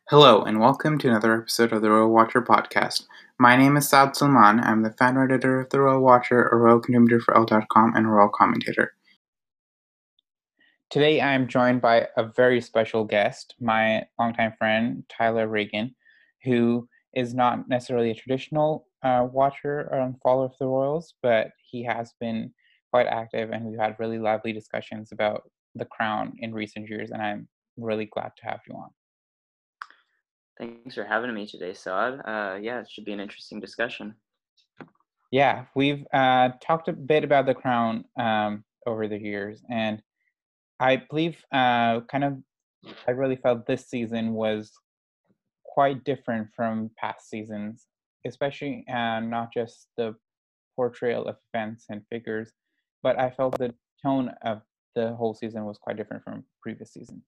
Hello, and welcome to another episode of the Royal Watcher podcast. My name is Saad Salman. I'm the founder editor of the Royal Watcher, a royal contributor for Elle.com, and a royal commentator. Today, I am joined by a very special guest, my longtime friend, Tyler Reagan, who is not necessarily a traditional watcher and follower of the royals, but he has been quite active, and we've had really lively discussions about the crown in recent years, and I'm really glad to have you on. Thanks for having me today, Saad. Yeah, it should be an interesting discussion. Yeah, we've talked a bit about the crown over the years, and I believe I really felt this season was quite different from past seasons, especially not just the portrayal of events and figures, but I felt the tone of the whole season was quite different from previous seasons.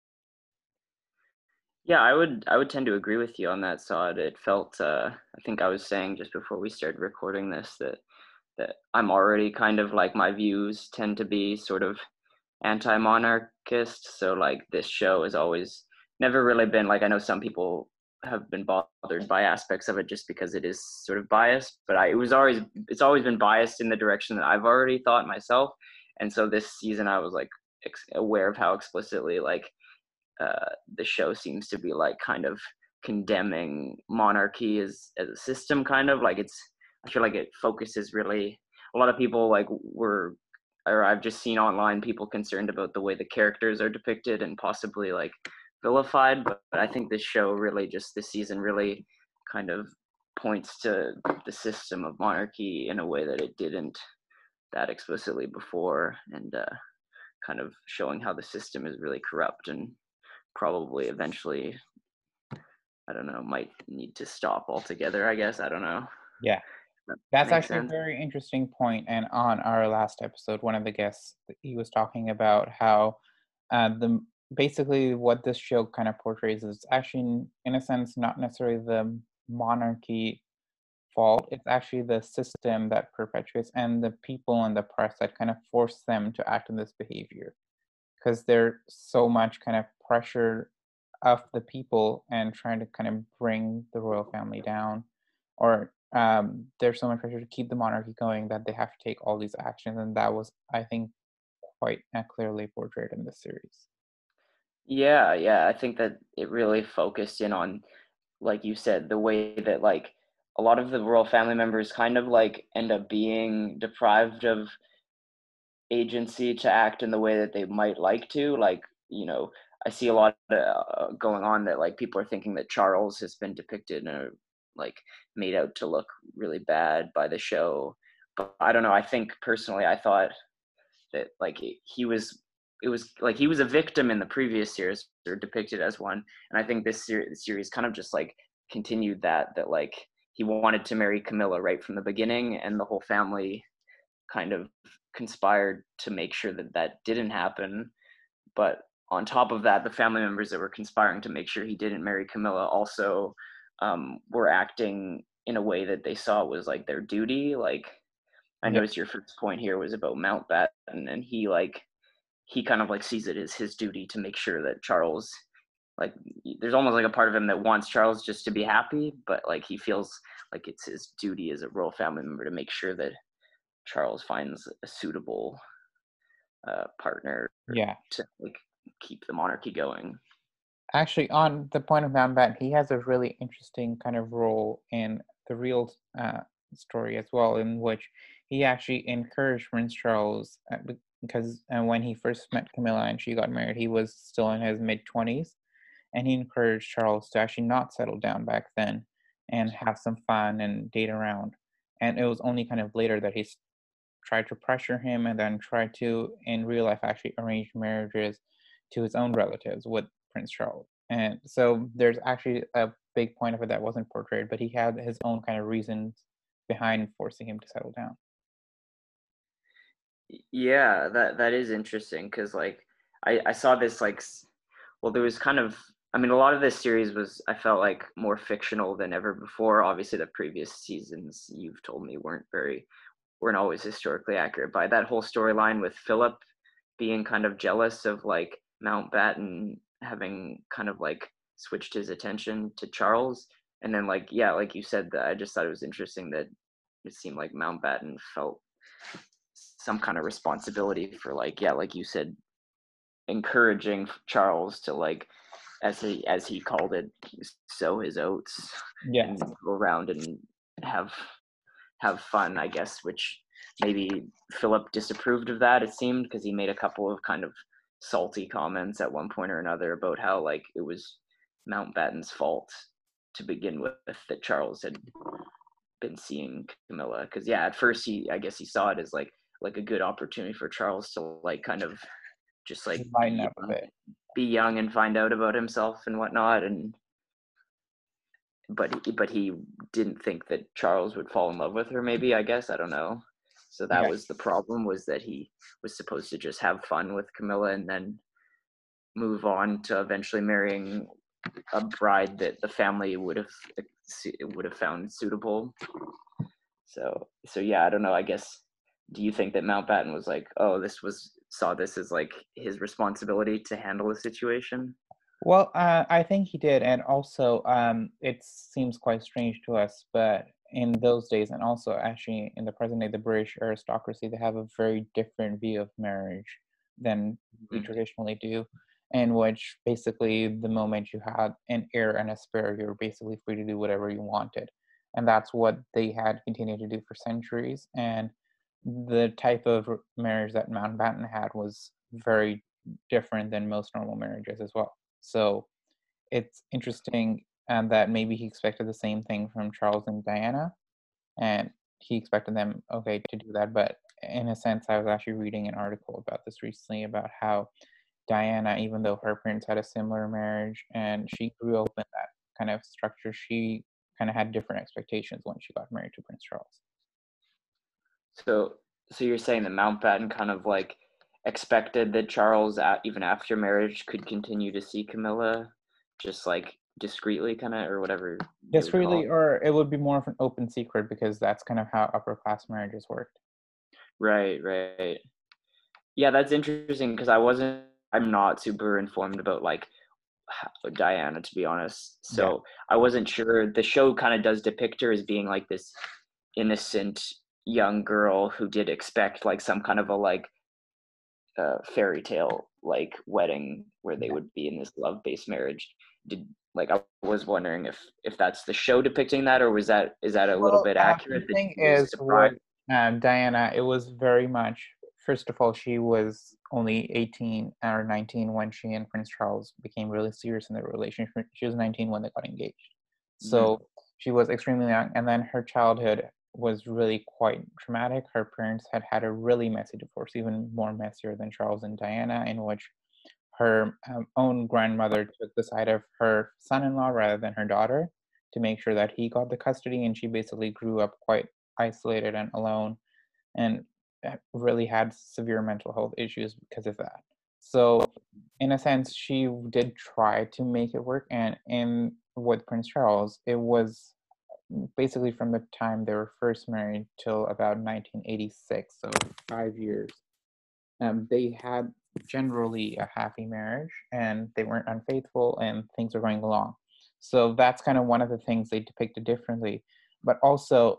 Yeah, I would tend to agree with you on that, Saad. It felt I think I was saying just before we started recording this that I'm already kind of like my views tend to be sort of anti-monarchist. So like this show has always never really been like I know some people have been bothered by aspects of it just because it is sort of biased, but it's always been biased in the direction that I've already thought myself. And so this season I was like aware of how explicitly like the show seems to be like kind of condemning monarchy as a system, kind of like it's. I feel like it focuses really. A lot of people like were, or I've just seen online people concerned about the way the characters are depicted and possibly like vilified. But I think this show really just this season really kind of points to the system of monarchy in a way that it didn't that explicitly before, and kind of showing how the system is really corrupt and probably eventually, I don't know, might need to stop altogether, I guess. I don't know. Yeah. That That's makes actually a sense. very interesting point. And on our last episode, one of the guests he was talking about how the basically what this show kind of portrays is actually, in a sense, not necessarily the monarchy fault. It's actually the system that perpetuates and the people and the press that kind of force them to act in this behavior because they're so much kind of pressure of the people and trying to kind of bring the royal family down, or there's so much pressure to keep the monarchy going that they have to take all these actions, and that was, I think, quite clearly portrayed in this series. Yeah, yeah. I think that it really focused in on, like you said, the way that like a lot of the royal family members kind of like end up being deprived of agency to act in the way that they might like to. Like, I see a lot going on that like people are thinking that Charles has been depicted in a like made out to look really bad by the show. But I don't know. I think personally, I thought that like he was it was like he was a victim in the previous series or depicted as one, and I think this series kind of just like continued that like he wanted to marry Camilla right from the beginning, and the whole family kind of conspired to make sure that that didn't happen. But on top of that, the family members that were conspiring to make sure he didn't marry Camilla also were acting in a way that they saw was like their duty. Like I Yeah, noticed your first point here was about Mountbatten, and he kind of like sees it as his duty to make sure that Charles, like there's almost like a part of him that wants Charles just to be happy, but like he feels like it's his duty as a royal family member to make sure that Charles finds a suitable partner yeah. to like keep the monarchy going. Actually, on the point of Mountbatten, he has a really interesting kind of role in the real story as well, in which he actually encouraged Prince Charles because when he first met Camilla and she got married, he was still in his mid-20s, and he encouraged Charles to actually not settle down back then and have some fun and date around. And it was only kind of later that tried to pressure him and then tried to, in real life, actually arrange marriages to his own relatives with Prince Charles. And so there's actually a big point of it that wasn't portrayed, but he had his own kind of reasons behind forcing him to settle down. Yeah, that is interesting because like I saw this like well there was kind of, I mean, a lot of this series was, I felt like, more fictional than ever before. Obviously the previous seasons you've told me weren't always historically accurate. By that whole storyline with Philip being kind of jealous of like Mountbatten having kind of like switched his attention to Charles. And then, like, yeah, like you said, that I just thought it was interesting that it seemed like Mountbatten felt some kind of responsibility for, like, yeah, like you said, encouraging Charles to, like, as he called it, sow his oats Yes. and go around and have have fun, I guess, which maybe Philip disapproved of that, it seemed, because he made a couple of kind of salty comments at one point or another about how, like, it was Mountbatten's fault to begin with that Charles had been seeing Camilla. Because yeah, at first I guess he saw it as like a good opportunity for Charles to, like, kind of just like Lighten up a bit. be young and find out about himself and whatnot. And but he didn't think that Charles would fall in love with her, maybe, I guess, I don't know. So that Yeah. was the problem, was that he was supposed to just have fun with Camilla and then move on to eventually marrying a bride that the family would have found suitable. So yeah, I don't know, I guess, do you think that Mountbatten was like, oh, saw this as like his responsibility to handle the situation? Well, I think he did, and also, it seems quite strange to us, but in those days, and also actually in the present day, the British aristocracy, they have a very different view of marriage than we Mhm. traditionally do, in which basically the moment you had an heir and a spare, you're basically free to do whatever you wanted, and that's what they had continued to do for centuries. And the type of marriage that Mountbatten had was very different than most normal marriages as well. So it's interesting that maybe he expected the same thing from Charles and Diana, and he expected them, okay, to do that. But in a sense, I was actually reading an article about this recently about how Diana, even though her parents had a similar marriage and she grew up in that kind of structure, she kind of had different expectations when she got married to Prince Charles. So you're saying that Mountbatten kind of like expected that Charles, even after marriage, could continue to see Camilla, just like discreetly, kind of, or whatever you would call Discreetly, it. or it would be more of an open secret because that's kind of how upper class marriages worked. Right, right. Yeah, that's interesting because I'm not super informed about, like, Diana, to be honest. Yeah. So I wasn't sure. The show kind of does depict her as being like this innocent young girl who did expect like some kind of a like fairy tale like wedding where they Yeah. would be in this love-based marriage. Did Like, I was wondering if that's the show depicting that, or is that a little Well, bit the accurate that thing she was is surprised? with Diana, it was very much, first of all, she was only 18 or 19 when she and Prince Charles became really serious in their relationship. She was 19 when they got engaged. Hmm. So she was extremely young. And then her childhood was really quite traumatic. Her parents had had a really messy divorce, even more messier than Charles and Diana, in which her own grandmother took the side of her son-in-law rather than her daughter to make sure that he got the custody, and she basically grew up quite isolated and alone and really had severe mental health issues because of that. So in a sense, she did try to make it work, and in with Prince Charles, it was basically from the time they were first married till about 1986, so 5 years. They had generally a happy marriage and they weren't unfaithful and things were going along. So that's kind of one of the things they depicted differently. But also,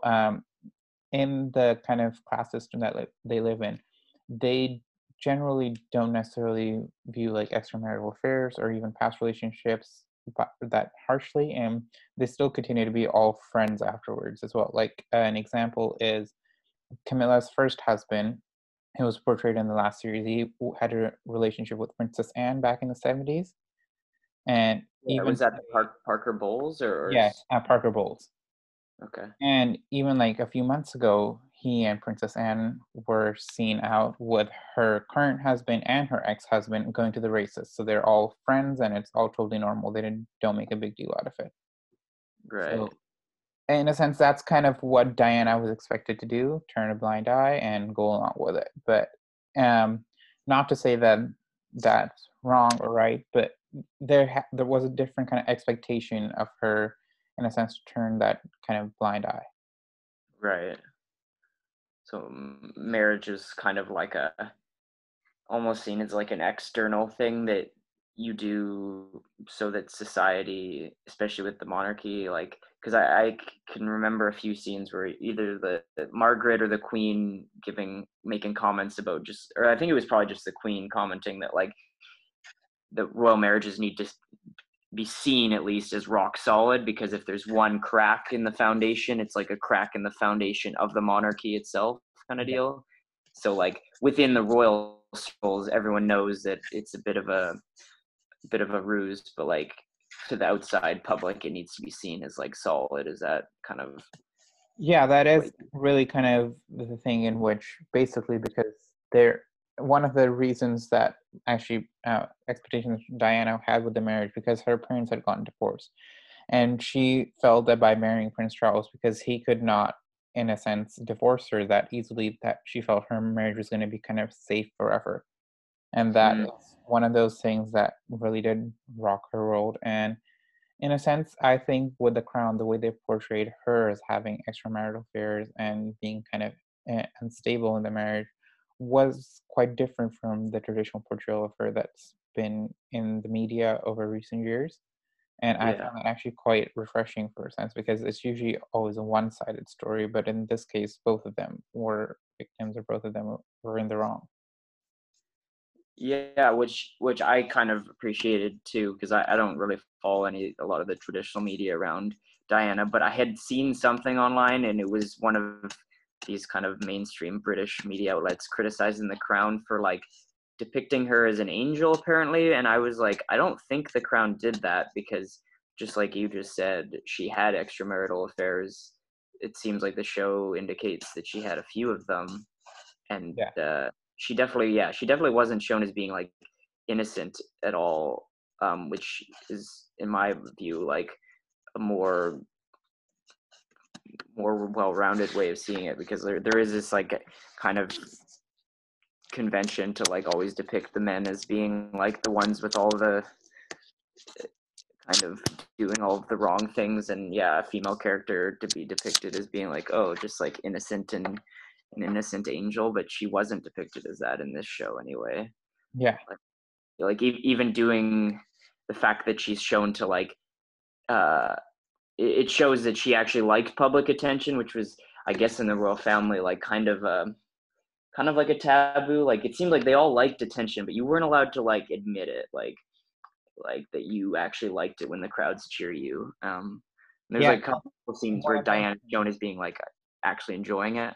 in the kind of class system that they live in, they generally don't necessarily view like extramarital affairs or even past relationships that harshly, and they still continue to be all friends afterwards as well. Like an example is Camilla's first husband, who was portrayed in the last series. He had a relationship with Princess Anne back in the 70s, and Yeah, even was that the today, Parker Bowles yeah, Parker Bowles. okay. And even like a few months ago, he and Princess Anne were seen out with her current husband and her ex-husband going to the races. So they're all friends, and it's all totally normal. They don't make a big deal out of it. Right. So in a sense, that's kind of what Diana was expected to do: turn a blind eye and go along with it. But not to say that that's wrong or right, but there was a different kind of expectation of her, in a sense, to turn that kind of blind eye. Right. So marriage is kind of like a almost seen as like an external thing that you do so that society, especially with the monarchy, like, because can remember a few scenes where either the Margaret or the Queen making comments about just, or I think it was probably just the Queen commenting that like the royal marriages need to be seen at least as rock solid, because if there's one crack in the foundation, it's like a crack in the foundation of the monarchy itself, kind of Yeah. deal. So like within the royal circles, everyone knows that it's a bit of a ruse, but like to the outside public, it needs to be seen as like solid. Is that kind of Yeah, that is like, really kind of the thing in which basically because they're one of the reasons that actually expectations Diana had with the marriage because her parents had gotten divorced. And she felt that by marrying Prince Charles, because he could not, in a sense, divorce her that easily, that she felt her marriage was going to be kind of safe forever. And that mm, is one of those things that really did rock her world. And in a sense, I think with The Crown, the way they portrayed her as having extramarital affairs and being kind of unstable in the marriage was quite different from the traditional portrayal of her that's been in the media over recent years. And I yeah. found that actually quite refreshing for a sense because it's usually always a one-sided story, but in this case, both of them were victims or both of them were in the wrong. Yeah, which I kind of appreciated too, because I don't really follow a lot of the traditional media around Diana, but I had seen something online, and it was one of these kind of mainstream British media outlets criticizing The Crown for like depicting her as an angel, apparently. And I was like, I don't think The Crown did that, because just like you just said, she had extramarital affairs. It seems like the show indicates that she had a few of them, and Yeah. she definitely wasn't shown as being like innocent at all, which is in my view like a more well-rounded way of seeing it, because there is this like kind of convention to like always depict the men as being like the ones with all the kind of doing all of the wrong things, and yeah, a female character to be depicted as being like, oh, just like innocent and an innocent angel, but she wasn't depicted as that in this show anyway. Yeah. Like even doing the fact that she's shown to like uh it shows that she actually liked public attention, which was, I guess, in the royal family like kind of like a taboo. Like it seemed like they all liked attention, but you weren't allowed to like admit it, like that you actually liked it when the crowds cheer you. There's Yeah. like a couple of scenes One where of those Diana's shown as being like actually enjoying it.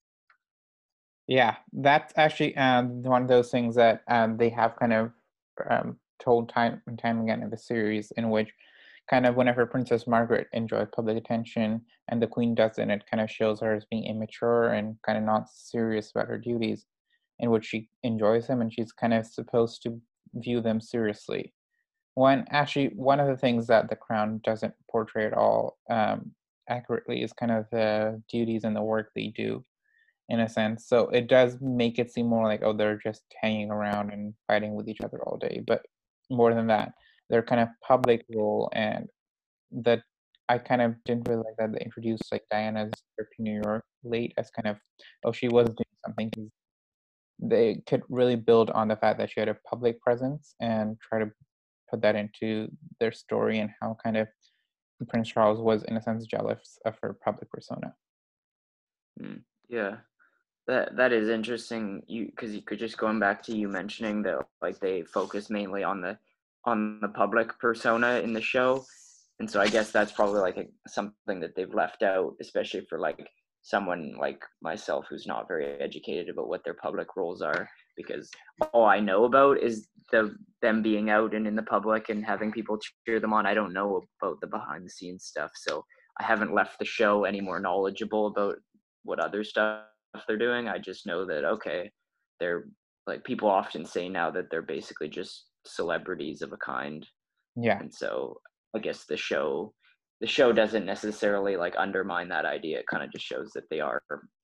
Yeah, that's actually one of those things that they have kind of told time and time again in the series, in which kind of whenever Princess Margaret enjoys public attention and the Queen doesn't, it kind of shows her as being immature and kind of not serious about her duties, in which she enjoys them and she's kind of supposed to view them seriously. When actually, one of the things that The Crown doesn't portray at all accurately is kind of the duties and the work they do in a sense. So it does make it seem more like, oh, they're just hanging around and fighting with each other all day. But more than that, their kind of public role and that I kind of didn't really like that they introduced like Diana's trip to New York late as kind of, oh, she was doing something. 'Cause they could really build on the fact that she had a public presence and try to put that into their story and how kind of Prince Charles was in a sense jealous of her public persona. Mm, yeah. That is interesting. You, because you could just going back to you mentioning that like they focus mainly on the public persona in the show, and so I guess that's probably like something that they've left out, especially for like someone like myself who's not very educated about what their public roles are, because all I know about is them being out and in the public and having people cheer them on. I don't know about the behind the scenes stuff, so I haven't left the show any more knowledgeable about what other stuff they're doing. I just know that okay, they're like, people often say now that they're basically just celebrities of a kind, Yeah. and so I guess the show doesn't necessarily like undermine that idea. It kind of just shows that they are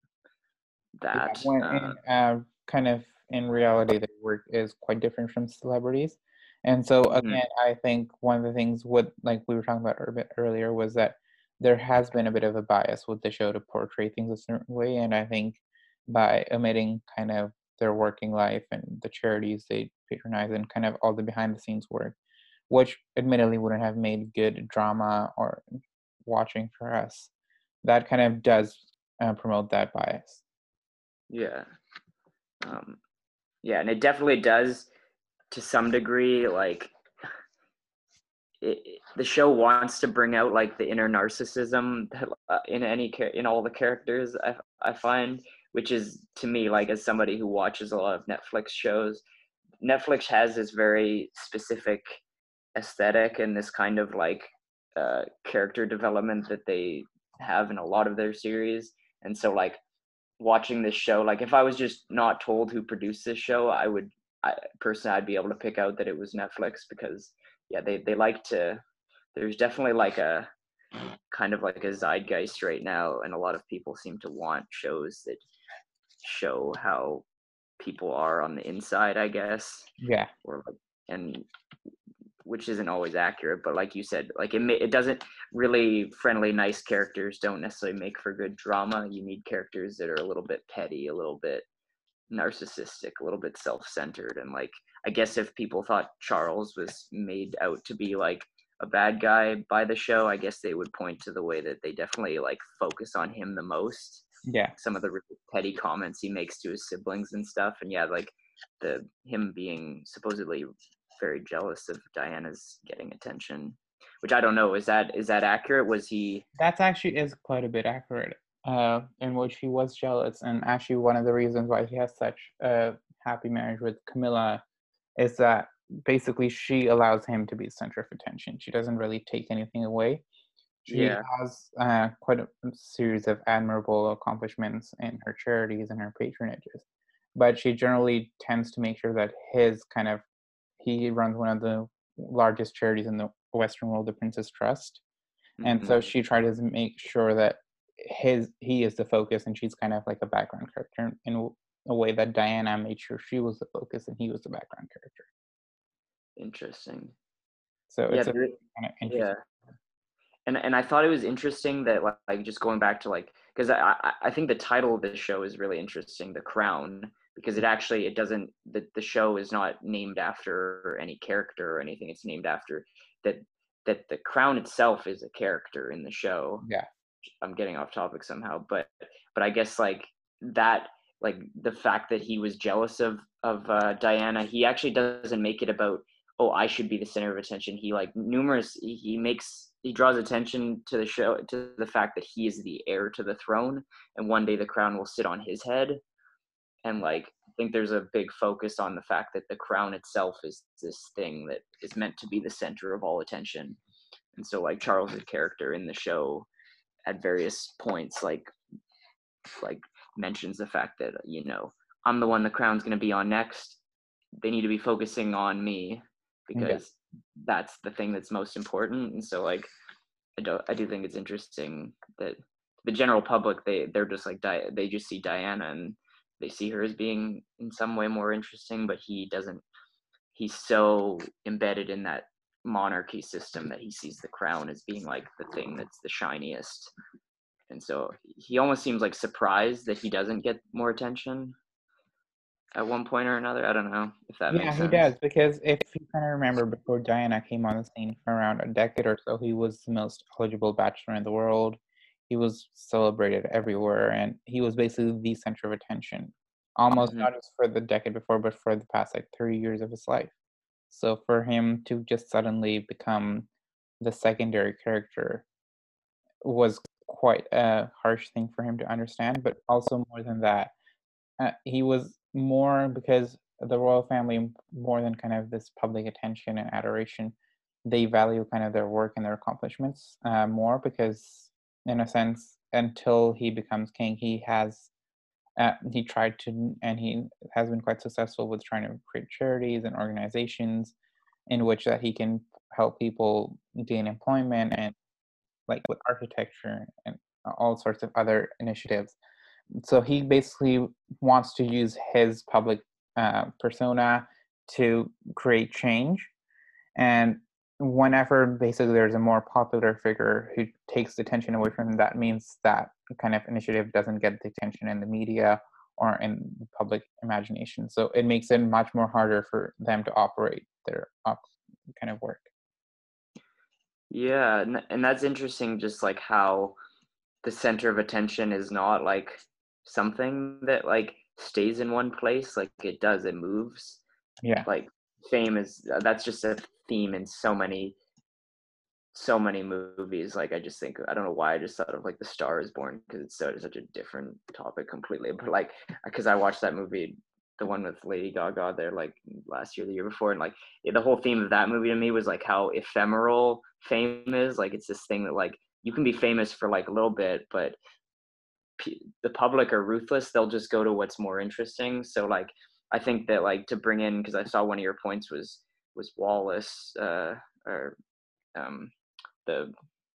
Yeah, that. when in kind of in reality, their work is quite different from celebrities. And so Mhm, again, I think one of the things with like we were talking about a bit earlier was that there has been a bit of a bias with the show to portray things a certain way. And I think by omitting kind of their working life and the charities they patronize and kind of all the behind the scenes work, which admittedly wouldn't have made good drama or watching for us. That kind of does promote that bias. Yeah. Um, yeah, and it definitely does to some degree. Like the show wants to bring out like the inner narcissism in all the characters. I find, which is to me, like as somebody who watches a lot of Netflix shows, Netflix has this very specific aesthetic and this kind of like character development that they have in a lot of their series. And so like watching this show, like if I was just not told who produced this show, personally I'd be able to pick out that it was Netflix, because yeah, they like to, there's definitely like a kind of like a zeitgeist right now, and a lot of people seem to want shows that show how people are on the inside, I guess, Yeah. or like, and which isn't always accurate, but like you said, like it doesn't really, friendly nice characters don't necessarily make for good drama. You need characters that are a little bit petty, a little bit narcissistic, a little bit self-centered. And like I guess if people thought Charles was made out to be like a bad guy by the show, I guess they would point to the way that they definitely like focus on him the most, Yeah. some of the really petty comments he makes to his siblings and stuff. And yeah, like him being supposedly very jealous of Diana's getting attention, which I don't know, is that accurate? Was he? That's actually is quite a bit accurate, in which he was jealous. And actually, one of the reasons why he has such a happy marriage with Camilla is that basically she allows him to be the center of attention. She doesn't really take anything away. She Yeah. has quite a series of admirable accomplishments in her charities and her patronages, but she generally tends to make sure that he runs one of the largest charities in the Western world, the Princess Trust, and Hmm. so she tries to make sure that he is the focus, and she's kind of like a background character in a way that Diana made sure she was the focus and he was the background character. Interesting. So Yeah, it's a kind of yeah. interesting. And I thought it was interesting that like just going back to like, because I think the title of this show is really interesting, The Crown, because it doesn't, the show is not named after any character or anything. It's named after that the crown itself is a character in the show. Yeah, I'm getting off topic somehow, but I guess like that, like the fact that he was jealous of Diana, he actually doesn't make it about, oh, I should be the center of attention. He like he draws attention to the show, to the fact that he is the heir to the throne, and one day the crown will sit on his head. And like I think there's a big focus on the fact that the crown itself is this thing that is meant to be the center of all attention. And so like Charles's character in the show at various points like mentions the fact that, I'm the one the crown's going to be on next. They need to be focusing on me, yeah, because that's the thing that's most important. And so like I do think it's interesting that the general public, they're just like they just see Diana and they see her as being in some way more interesting, but he doesn't. He's so embedded in that monarchy system that he sees the crown as being like the thing that's the shiniest. And so he almost seems like surprised that he doesn't get more attention at one point or another. I don't know if that yeah. makes He sense. does, because if you kind of remember, before Diana came on the scene for around a decade or so, he was the most eligible bachelor in the world. He was celebrated everywhere, and he was basically the center of attention, almost Hmm. not just for the decade before, but for the past like 3 years of his life. So for him to just suddenly become the secondary character was quite a harsh thing for him to understand. But also more than that, he was more, because the royal family, more than kind of this public attention and adoration, they value kind of their work and their accomplishments more, because in a sense, until he becomes king, he tried to, and he has been quite successful with trying to create charities and organizations in which that he can help people gain employment, and like with architecture and all sorts of other initiatives. So he basically wants to use his public persona to create change. And whenever basically there's a more popular figure who takes the attention away from him, that means that kind of initiative doesn't get the attention in the media, or in the public imagination. So it makes it much more harder for them to operate their kind of work. Yeah, and that's interesting, just like how the center of attention is not like something that like stays in one place. Like it moves. Yeah. Like fame is that's just a theme in so many movies. Like I just think I don't know why I just thought of like The Star Is Born because it's such a different topic completely. But like because I watched that movie, the one with Lady Gaga there, like last year, the year before, and like the whole theme of that movie to me was like how ephemeral fame is. Like it's this thing that like you can be famous for like a little bit, but the public are ruthless. They'll just go to what's more interesting. So like I think that like to bring in because I saw one of your points was Wallace or um the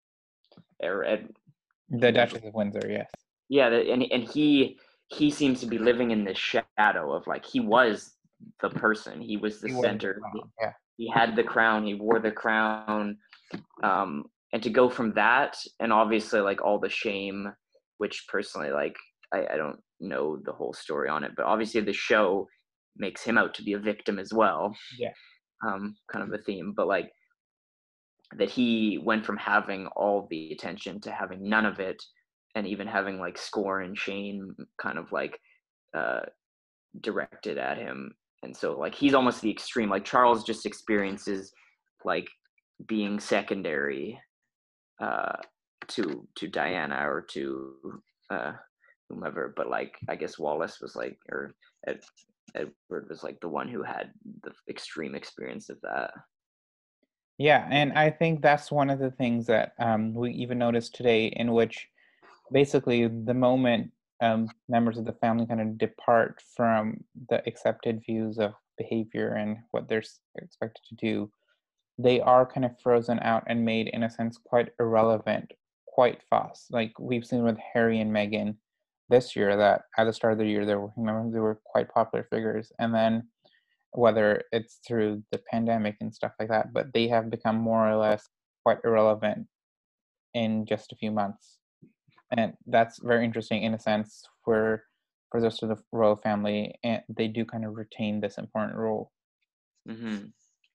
Ed, The Duchess of Windsor, yes. yeah, and he seems to be living in this shadow of like he was the person, he was the He was the center, clown, yeah. he had the crown, he wore the crown, and to go from that and obviously like all the shame, which personally like I don't know the whole story on it, but obviously the show makes him out to be a victim as well, Yeah. kind of a theme, but like that he went from having all the attention to having none of it and even having like scorn and shame kind of like uh directed at him, and so like he's almost the extreme. Like Charles just experiences like being secondary uh to Diana or to uh whomever, but like I guess Wallace was like or Edward was like the one who had the extreme experience of that. Yeah, and I think that's one of the things that we even noticed today, in which basically the moment members of the family kind of depart from the accepted views of behavior and what they're expected to do, they are kind of frozen out and made, in a sense, quite irrelevant quite fast. Like we've seen with Harry and Meghan this year, that at the start of the year they were quite popular figures, and then whether it's through the pandemic and stuff like that, but they have become more or less quite irrelevant in just a few months. And that's very interesting in a sense for the rest of the royal family, and they do kind of retain this important role. Hmm.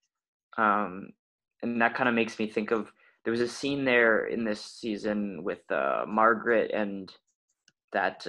Um, and that kind of makes me think of there was a scene there in this season with Margaret and that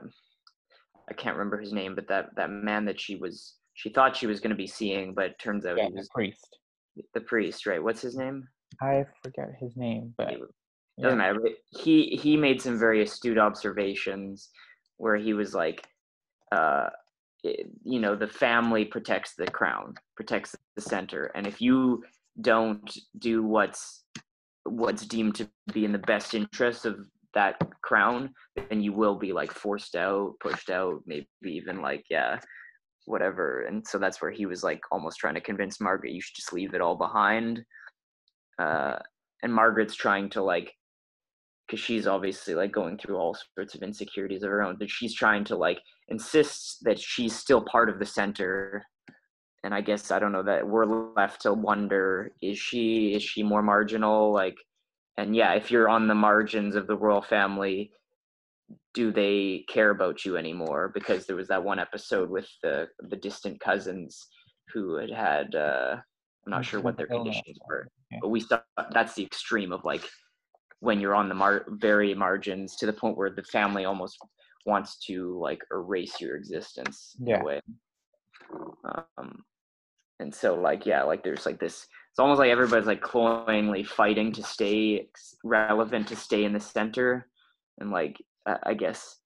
I can't remember his name, but that man that she thought she was going to be seeing, but turns out Yeah, he the was priest. the priest, right? What's his name? I forget his name, but Anyway, doesn't yeah, matter. But he made some very astute observations where he was like, uh, the family protects the crown, protects the center, and if you don't do what's deemed to be in the best interest of that crown, then you will be like forced out, pushed out, maybe even like yeah, whatever. And so that's where he was like almost trying to convince Margaret you should just leave it all behind. Uh, and Margaret's trying to like because she's obviously like going through all sorts of insecurities of her own, but she's trying to like insist that she's still part of the center. And I guess I don't know that we're left to wonder, is she more marginal, like, and yeah, if you're on the margins of the royal family, do they care about you anymore? Because there was that one episode with the distant cousins who had I'm not sure what their illness. conditions were, Yeah. but we saw that's the extreme of like when you're on the very margins to the point where the family almost wants to like erase your existence in a Yeah. way. um, and so like yeah, like there's like this, it's almost like everybody's like cloyingly fighting to stay relevant, to stay in the center, and like I guess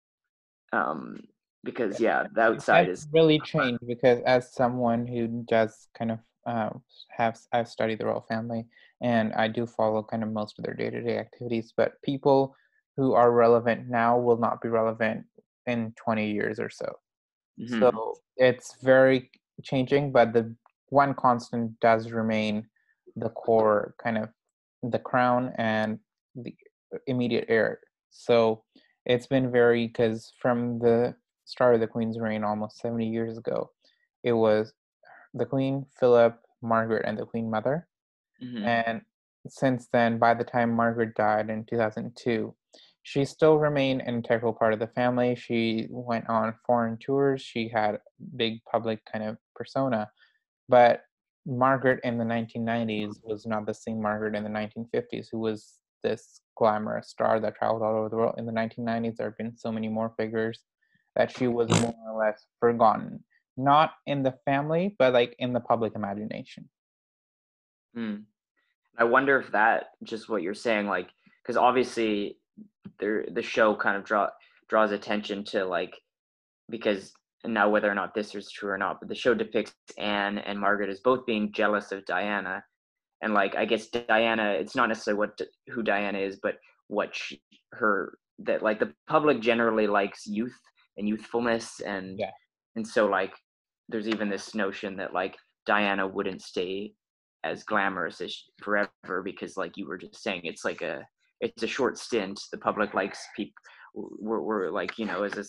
um because yeah, the It outside has is really changed because, as someone who does kind of I've studied the royal family, and I do follow kind of most of their day-to-day activities, but people who are relevant now will not be relevant in 20 years or so. mhm, So it's very changing, but the one constant does remain the core, kind of the crown and the immediate heir. So it's been very, because from the start of the Queen's reign almost 70 years ago, it was the Queen, Philip, Margaret, and the Queen Mother. mhm, And since then, by the time Margaret died in 2002, she still remained an integral part of the family. She went on foreign tours. She had big public kind of persona. But Margaret in the 1990s was not the same Margaret in the 1950s, who was this glamorous star that traveled all over the world. In the 1990s, there have been so many more figures that she was more or less forgotten. Not in the family, but like in the public imagination. Hmm. I wonder if that just what you're saying, like, because obviously the show kind of draws attention to like because now whether or not this is true or not, but the show depicts Anne and Margaret as both being jealous of Diana, and like I guess Diana, it's not necessarily who Diana is, but what her that like the public generally likes youth and youthfulness, Yeah. and so like there's even this notion that like Diana wouldn't stay as glamorous as forever because like you were just saying it's a short stint. The public likes people. We're like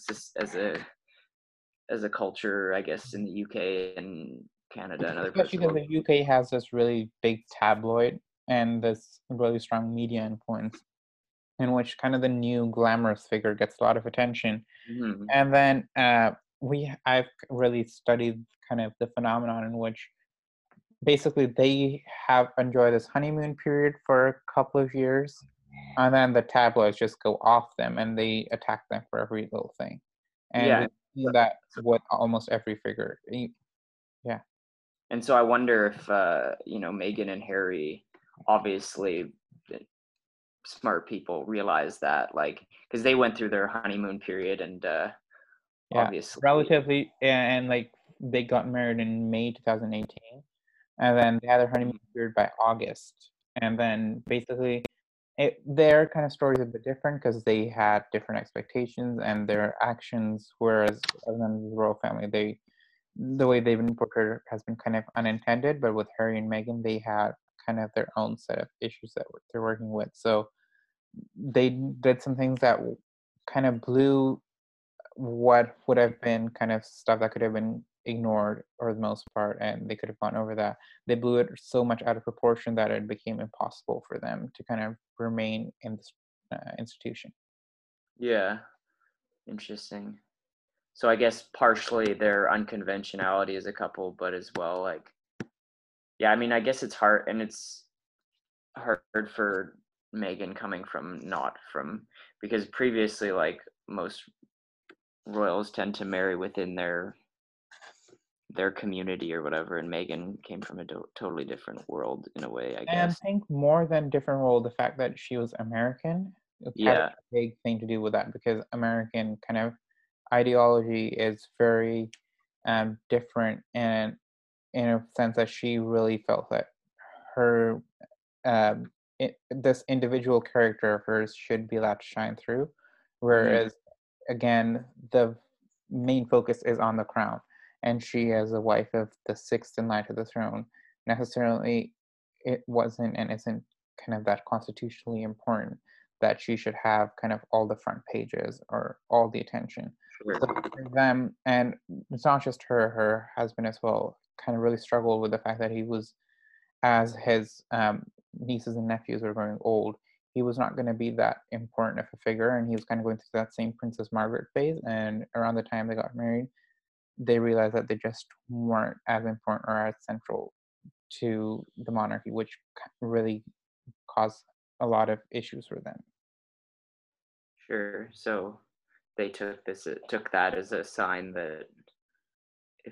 as a culture, I guess, in the UK and Canada and other parts Especially of the because world. the UK has this really big tabloid and this really strong media influence in which kind of the new glamorous figure gets a lot of attention. Hmm. And then I've really studied kind of the phenomenon in which basically they have enjoyed this honeymoon period for a couple of years, and then the tabloids just go off them and they attack them for every little thing. And Yeah. we've seen that with almost every figure. Yeah. And so I wonder if Meghan and Harry, obviously smart people, realize that like because they went through their honeymoon period and Yeah, obviously. relatively, and like they got married in May 2018, and then they had their honeymoon Mhm. period by August, and then basically, their kind of story is a bit different because they had different expectations and their actions, whereas other than the royal family, the way they've been portrayed has been kind of unintended, but with Harry and Meghan, they had kind of their own set of issues that they're working with. So they did some things that kind of blew what would have been kind of stuff that could have been ignored for the most part, and they could have gone over that. They blew it so much out of proportion that it became impossible for them to kind of remain in this institution. Yeah, interesting. So I guess partially their unconventionality as a couple, but as well like yeah, I mean I guess it's hard and it's hard for Megan coming from not from because previously like most royals tend to marry within their community or whatever, and Megan came from a totally different world in a way, I And I guess. think more than different role, the fact that she was American it had a Yeah. big thing to do with that because American kind of ideology is very different, and in a sense that she really felt that her this individual character of hers should be allowed to shine through, Hmm. whereas again the main focus is on the crown, and she as a wife of the sixth in line to the throne necessarily it wasn't and isn't kind of that constitutionally important that she should have kind of all the front pages or all the attention. Sure. So for them, and it's not just her husband as well kind of really struggled with the fact that he was as his nieces and nephews were growing old, he was not going to be that important of a figure, and he was kind of going through that same Princess Margaret phase. And around the time they got married, they realized that they just weren't as important or as central to the monarchy, which really caused a lot of issues for them. Sure. So they took that as a sign that if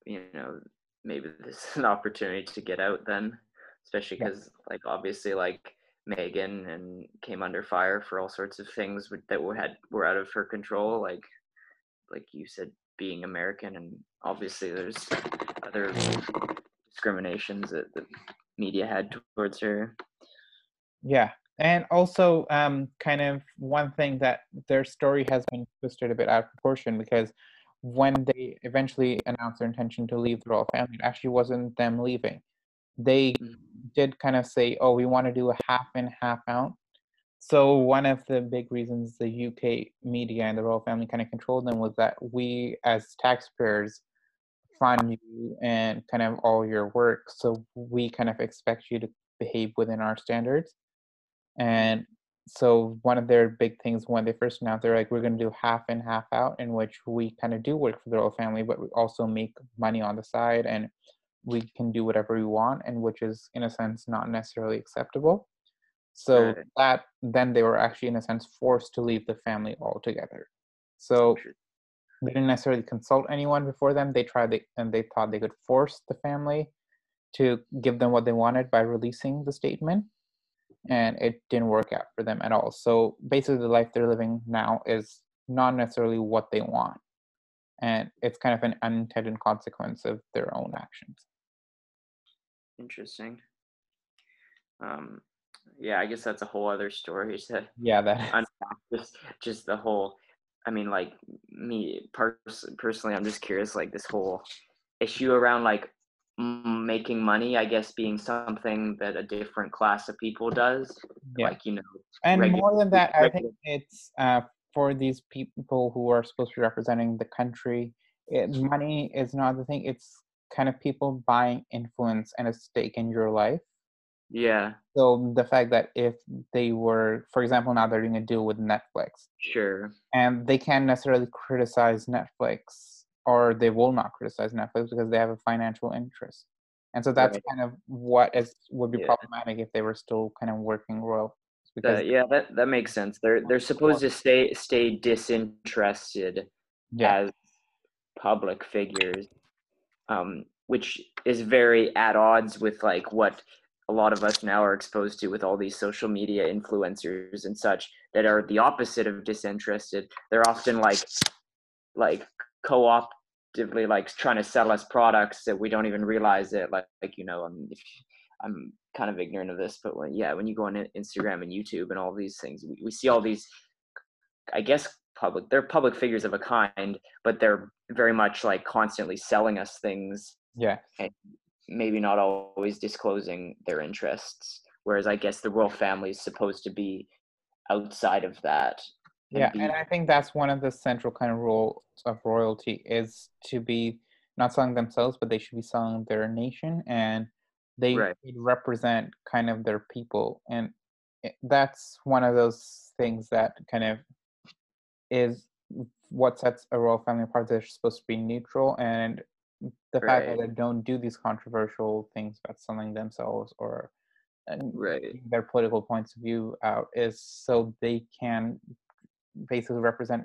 maybe this is an opportunity to get out then, especially Yeah, because like obviously like Megan and came under fire for all sorts of things that were out of her control, like you said, being American, and obviously there's other discriminations that the media had towards her. yeah. And also, kind of one thing that their story has been twisted a bit out of proportion because when they eventually announced their intention to leave the royal family, it actually wasn't them leaving. They Mhm. did kind of say, "Oh, we want to do a half in, half out." So one of the big reasons the UK media and the royal family kind of controlled them was that we, as taxpayers, fund you and kind of all your work, so we kind of expect you to behave within our standards. And so one of their big things when they first announced, they're like, we're going to do half in, half out, in which we kind of do work for the royal family, but we also make money on the side and we can do whatever we want, and which is in a sense not necessarily acceptable. So Right. that then they were actually in a sense forced to leave the family altogether. So Interesting. they didn't necessarily consult anyone before them. They tried it and they thought they could force the family to give them what they wanted by releasing the statement, and it didn't work out for them at all. So basically, the life they're living now is not necessarily what they want, and it's kind of an unintended consequence of their own actions. Interesting. Um, yeah, I guess that's a whole other story to Yeah, that is. unpack. Just the whole. I mean, like me personally, I'm just curious, like this whole issue around like making money. I guess being something that a different class of people does, Yeah. like And regular more than that, I think regular. it's for these people who are supposed to be representing the country, money is not the thing. It's kind of people buying influence and a stake in your life. Yeah, So the fact that if they were, for example, now they're doing a deal with Netflix, sure. and they can't necessarily criticize Netflix, or they will not criticize Netflix because they have a financial interest. And so that's Right. kind of what is would be Yeah. problematic if they were still kind of working royal, because Yeah, that makes sense. They're supposed to stay disinterested yeah, as public figures, which is very at odds with like what a lot of us now are exposed to with all these social media influencers and such that are the opposite of disinterested. They're often like co-optively like trying to sell us products that we don't even realize it. If, I'm kind of ignorant of this, but when you go on Instagram and YouTube and all these things, we see all these, I guess, they're public figures of a kind, but they're very much like constantly selling us things yeah. and maybe not always disclosing their interests. Whereas I guess the royal family is supposed to be outside of that and Yeah, and be I think that's one of the central kind of roles of royalty is to be not selling themselves, but they should be selling their nation, and they right, should represent kind of their people. And that's one of those things that kind of is what sets a royal family apart. They're supposed to be neutral, and the fact that right, they don't do these controversial things about selling themselves or right. their political points of view out is so they can basically represent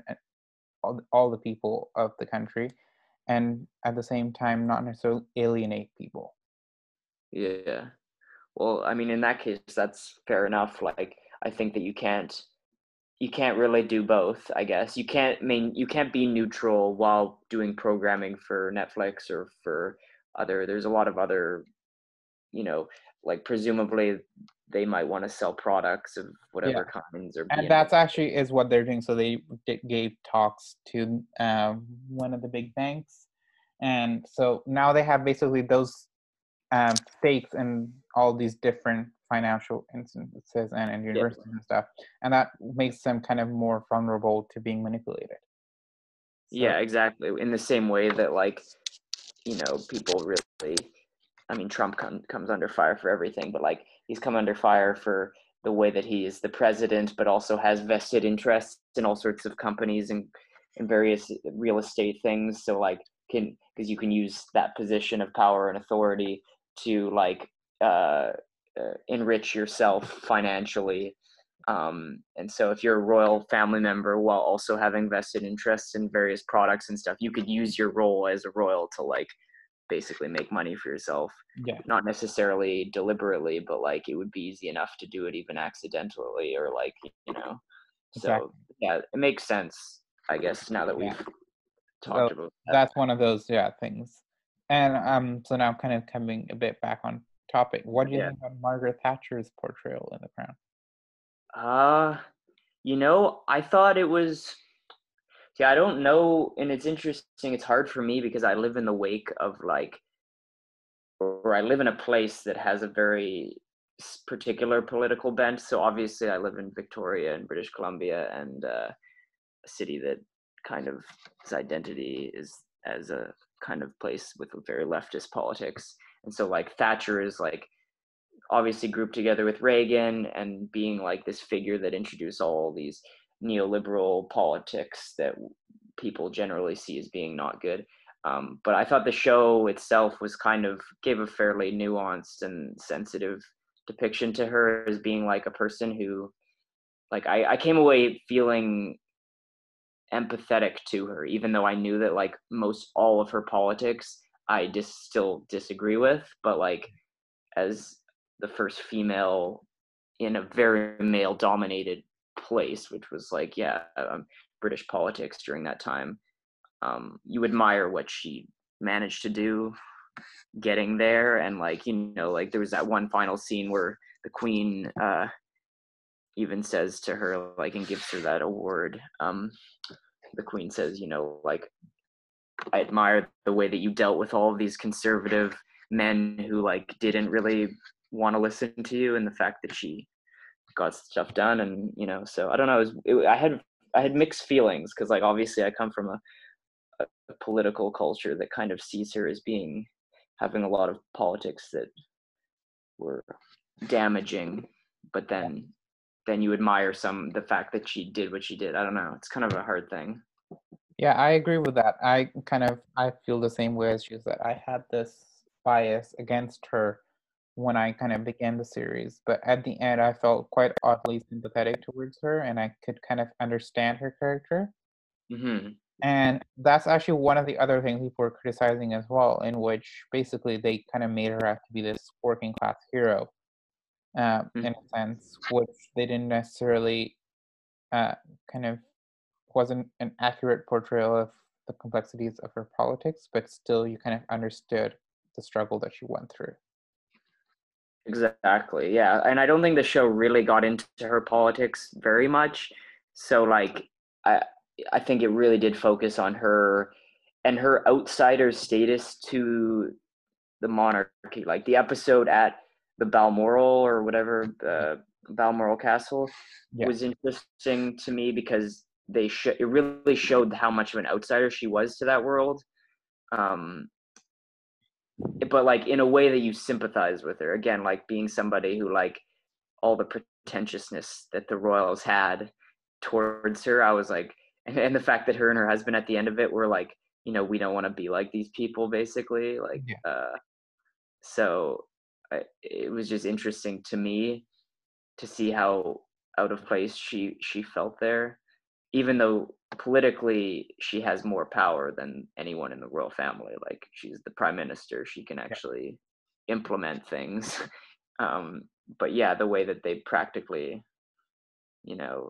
all the people of the country, and at the same time not necessarily alienate people. Yeah. Well, I mean, in that case, that's fair enough. Like, I think that you can't really do both, I guess. You can't be neutral while doing programming for Netflix or for there's a lot of other, you know, like presumably they might want to sell products of Yeah, whatever kinds or be and in. that's actually is what they're doing. So they gave talks to one of the big banks, and so now they have basically those stakes in all these different financial instances and Yeah. universities and stuff, and that makes them kind of more vulnerable to being manipulated. So Yeah, exactly. In the same way that like, people really, I mean, Trump comes under fire for everything, but like he's come under fire for the way that he is the president, but also has vested interests in all sorts of companies and various real estate things. So like, because you can use that position of power and authority to like uh, enrich yourself financially. And so if you're a royal family member while also having vested interests in various products and stuff, you could use your role as a royal to like basically make money for yourself, yeah, not necessarily deliberately, but like it would be easy enough to do it even accidentally or like, so exactly. yeah, it makes sense, I guess, now that Yeah. we've So talked about that. that's one of those, yeah, things. And so now kind of coming a bit back on topic, what do you Yeah. think about Margaret Thatcher's portrayal in The Crown? uh I thought it was, yeah, I don't know, and it's interesting, it's hard for me because I live in the wake of like, or I live in a place that has a very particular political bent. So obviously, I live in Victoria in British Columbia, and a city that kind of its identity is as a kind of place with very leftist politics. And so, like Thatcher is like obviously grouped together with Reagan and being like this figure that introduced all these neoliberal politics that people generally see as being not good. But I thought the show itself was kind of gave a fairly nuanced and sensitive depiction to her as being like a person who, like, I came away feeling empathetic to her, even though I knew that like most all of her politics I just still disagree with. But like, as the first female in a very male dominated place, which was like, yeah, British politics during that time, you admire what she managed to do getting there. And like, like there was that one final scene where the Queen even says to her, like, and gives her that award. The Queen says, like, I admire the way that you dealt with all of these conservative men who like didn't really want to listen to you, and the fact that she got stuff done. And so I don't know, I had mixed feelings, because like obviously I come from a political culture that kind of sees her as having a lot of politics that were damaging, but then you admire the fact that she did what she did. I don't know, it's kind of a hard thing. Yeah, I agree with that. I feel the same way as you, that I had this bias against her when I kind of began the series, but at the end I felt quite oddly sympathetic towards her, and I could kind of understand her character. Mm-hmm. And that's actually one of the other things people were criticizing as well, in which basically they kind of made her out to be this working class hero, Mm-hmm. in a sense, which they didn't necessarily kind of wasn't an accurate portrayal of the complexities of her politics, but still you kind of understood the struggle that she went through. Exactly. Yeah. And I don't think the show really got into her politics very much. So like I I think it really did focus on her and her outsider status to the monarchy. Like the episode at the Balmoral or whatever, the Balmoral Castle, Yeah. was interesting to me because it really showed how much of an outsider she was to that world. Um, but like in a way that you sympathize with her, again, like being somebody who, like, all the pretentiousness that the royals had towards her, I was like, and the fact that her and her husband at the end of it were like, we don't want to be like these people, basically, like, Yeah. So it was just interesting to me to see how out of place she felt there, even though politically she has more power than anyone in the royal family. Like, she's the prime minister, she can Yeah. actually implement things. um, but yeah, the way that they practically, you know,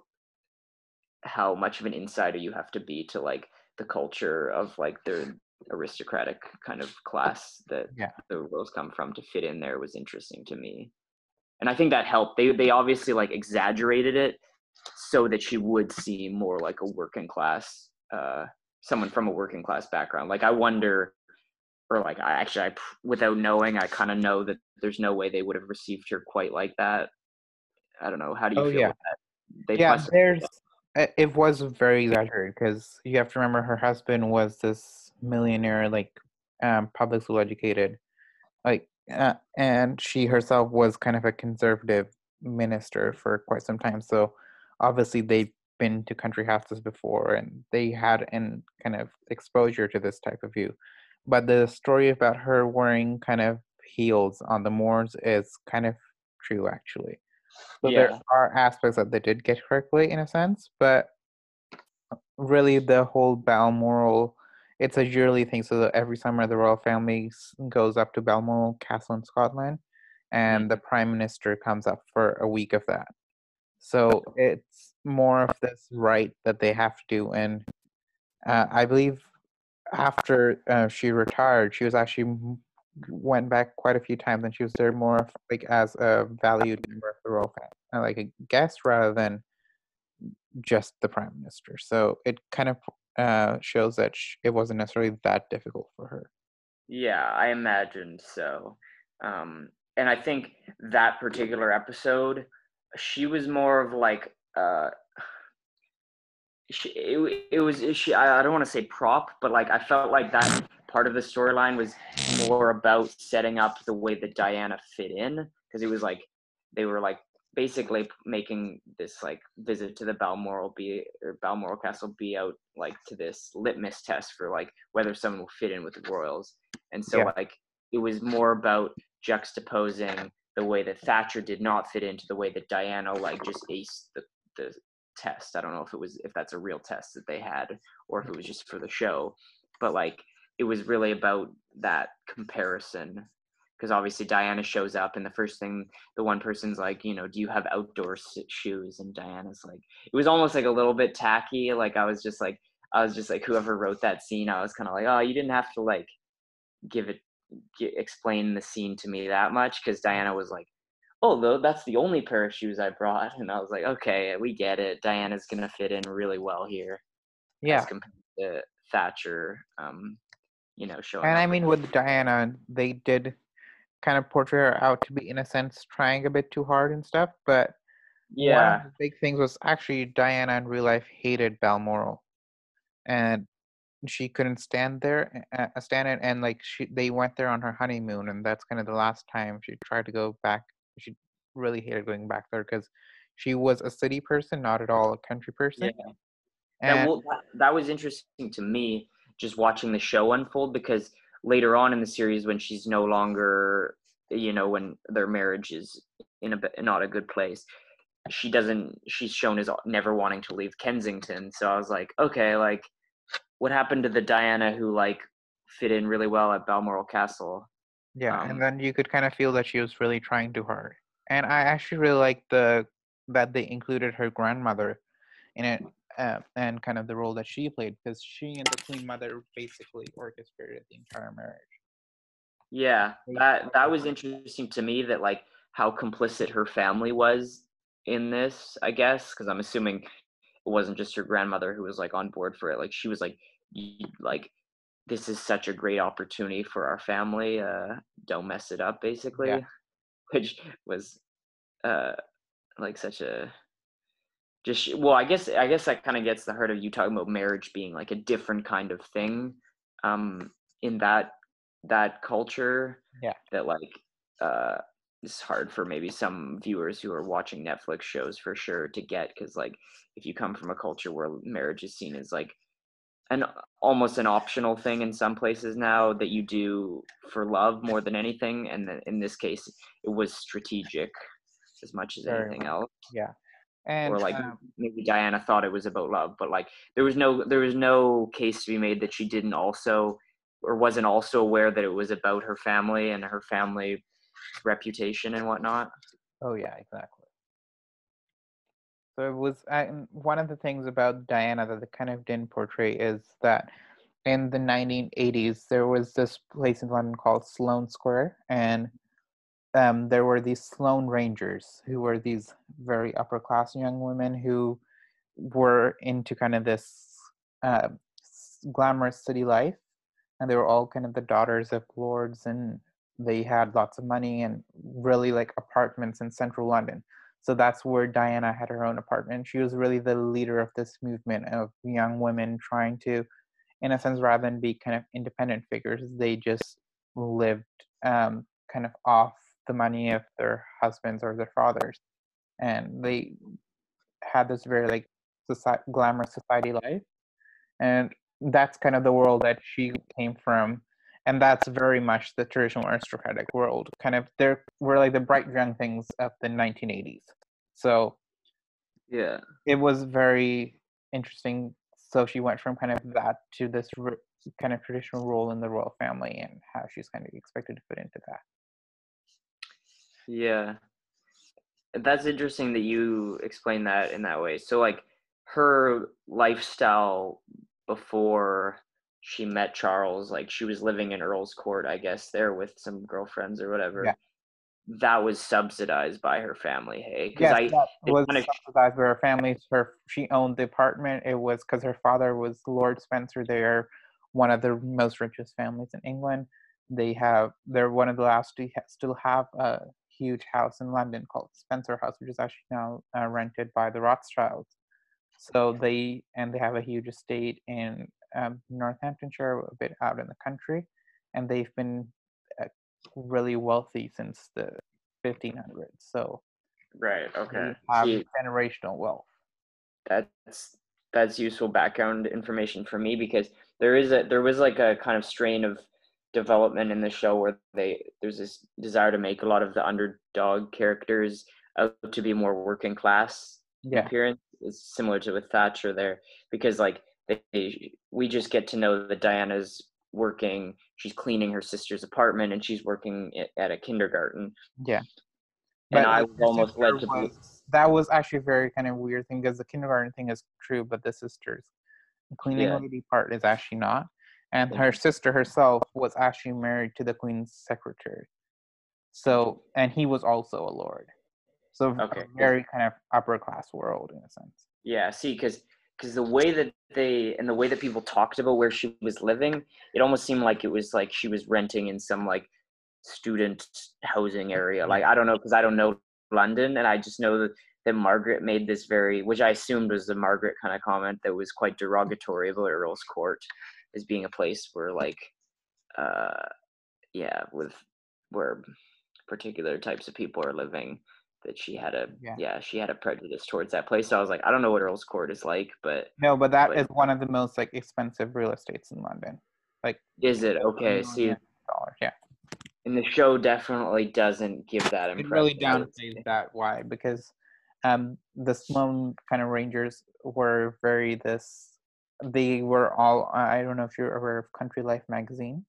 how much of an insider you have to be to like the culture of like the aristocratic kind of class that Yeah. the royals come from to fit in there was interesting to me. And I think that helped. They obviously like exaggerated it so that she would seem more like a working class, someone from a working class background. Like I wonder, or like without knowing, I kind of know that there's no way they would have received her quite like that. I don't know. How do you Oh feel yeah. with that? They Yeah, must. it was very exaggerated because you have to remember her husband was this millionaire, like publicly educated, like and she herself was kind of a conservative minister for quite some time. So obviously they've been to country houses before and they had an kind of exposure to this type of view. But the story about her wearing kind of heels on the moors is kind of true, actually. So there Yeah. are aspects that they did get correctly in a sense, but really the whole Balmoral, it's a yearly thing. So that every summer the royal family goes up to Balmoral Castle in Scotland, Mhm. and the prime minister comes up for a week of that. So it's more of this right that they have to. And I believe after she retired, she was actually went back quite a few times, and she was there more of, like, as a valued member of the royal family, like a guest rather than just the prime minister. So it kind of shows that it wasn't necessarily that difficult for her. Yeah, I imagined so. And I think that particular episode, she was more of like I don't want to say prop, but like I felt like that part of the storyline was more about setting up the way that Diana fit in, because it was like they were like basically making this like visit to the Balmoral Castle be out like to this litmus test for like whether someone will fit in with the royals. And so Yeah. like it was more about juxtaposing the way that Thatcher did not fit into the way that Diana like just aced the test. I don't know if that's a real test that they had or if it was just for the show, but like it was really about that comparison because obviously Diana shows up and the first thing the one person's like, do you have outdoor shoes? And Diana's like, it was almost like a little bit tacky. Like I was just like whoever wrote that scene, I was kind of like, oh, you didn't have to like give it explain the scene to me that much because Diana was like, oh, though that's the only pair of shoes I brought, and I was like, okay, we get it. Diana's gonna fit in really well here as Yeah. compared to Thatcher, showing And I up with. mean, with Diana, they did kind of portray her out to be, in a sense, trying a bit too hard and stuff. But one of Yeah, the big things was actually Diana in real life hated Balmoral, and she couldn't stand it. And like they went there on her honeymoon, and that's kind of the last time she tried to go back. She really hated going back there because she was a city person, not at all a country person. yeah. And That was interesting to me just watching the show unfold because later on in the series when she's no longer when their marriage is not a good place, she's shown as never wanting to leave Kensington. So I was like, okay, like what happened to the Diana who like fit in really well at Balmoral Castle? yeah, and um then you could kind of feel that she was really trying too hard. And I actually really like that they included her grandmother in it, and kind of the role that she played, because she and the Queen Mother basically orchestrated the entire marriage. yeah, They that was interesting to me that like how complicit her family was in this, I guess, because I'm assuming it wasn't just her grandmother who was like on board for it. Like she was like, like this is such a great opportunity for our family. Don't mess it up, Yeah, basically, which was uh like such a just well, I guess that kind of gets the heart of you talking about marriage being like a different kind of thing, in that culture yeah, that like uh it's hard for maybe some viewers who are watching Netflix shows for sure to get because like if you come from a culture where marriage is seen as like an almost an optional thing in some places now that you do for love more than anything, and in this case it was strategic as much as very anything much. else. Yeah, Or and like maybe Diana thought it was about love, but like there was no case to be made that she didn't also or wasn't also aware that it was about her family and her family reputation and whatnot. oh yeah, exactly. So it was, and one of the things about Diana that they kind of didn't portray is that in the 1980s there was this place in London called Sloane Square, and there were these Sloane Rangers who were these very upper class young women who were into kind of this uh, glamorous city life, and they were all kind of the daughters of lords, and they had lots of money and really like apartments in central London. So that's where Diana had her own apartment. She was really the leader of this movement of young women trying to, in a sense, rather than be kind of independent figures, they just lived kind of off the money of their husbands or their fathers, and they had this very like glamorous society life. And that's kind of the world that she came from, and that's very much the traditional aristocratic world. Kind of, there were like the bright young things of the 1980s. So Yeah. it was very interesting. So she went from kind of that to this kind of traditional role in the royal family, and how she's kind of expected to fit into that. Yeah. That's interesting that you explain that in that way. So like her lifestyle before she met Charles, like she was living in Earl's Court, I guess, there with some girlfriends or Yeah. whatever. That was subsidized by her family, hey? Because Yes, that it was kind of subsidized by her family. She owned the apartment. It was because her father was Lord Spencer. They are one of the most richest families in England. They're one of the last to still have a huge house in London called Spencer House, which is actually now rented by the Rothschilds. So they have a huge estate in Northamptonshire, a bit out in the country, and they've been uh, really wealthy since the 1500s. So Right. Okay. they have See, generational wealth. that's that's useful background information for me because there was like a kind of strain of development in the show where there's this desire to make a lot of the underdog characters out to be more working class in Yeah, appearance. It's similar to with Thatcher there because like we just get to know that Diana's working, she's cleaning her sister's apartment and she's working at a kindergarten, yeah. and But I like was her almost led sister to believe. was that was actually a very kind of weird thing because the kindergarten thing is true, but the sister's cleaning Yeah. lady part is actually not. And her Interesting. sister herself was actually married to the queen's secretary. So, and he was also a lord. So a Okay. very kind of upper class world in a sense. Yeah, see, because the way that they and the way that people talked about where she was living, it almost seemed like it was like she was renting in some like student housing area. Yeah. Like I don't know because I don't know London, and I just know that Margaret made this very, which I assumed was the Margaret kind of comment that was quite derogatory about Earl's Court as being a place where like uh yeah with where particular types of people are living, that she had a, Yeah. yeah, she had a prejudice towards that place. So I was like, I don't know what Earl's Court is like, No, but that but is one of the most like expensive real estates in London. Like is it okay? See, $1 million. Yeah. and the show definitely doesn't give that It impression, really I would downplays say. that. Why? Because the Sloan kind of Rangers were very this. They were all. I don't know if you're aware of Country Life magazine.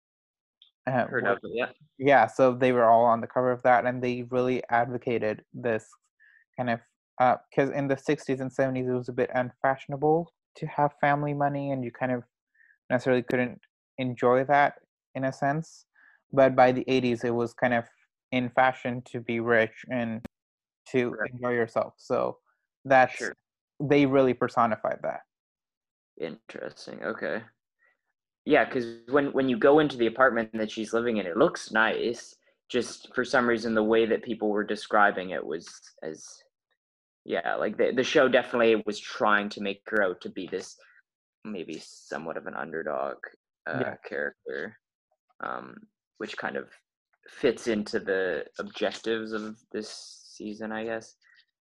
Heard of it, yeah. Yeah, so they were all on the cover of that, and they really advocated this kind of because in the 60s and 70s it was a bit unfashionable to have family money, and you kind of necessarily couldn't enjoy that in a sense. But by the 80s, it was kind of in fashion to be rich and to Right. enjoy yourself. So that's Sure. they really personified that. Interesting. Okay. Yeah, because when you go into the apartment that she's living in, it looks nice. Just for some reason, the way that people were describing it was as, yeah, like the show definitely was trying to make her out to be this maybe somewhat of an underdog Yeah, character, um, which kind of fits into the objectives of this season, I guess.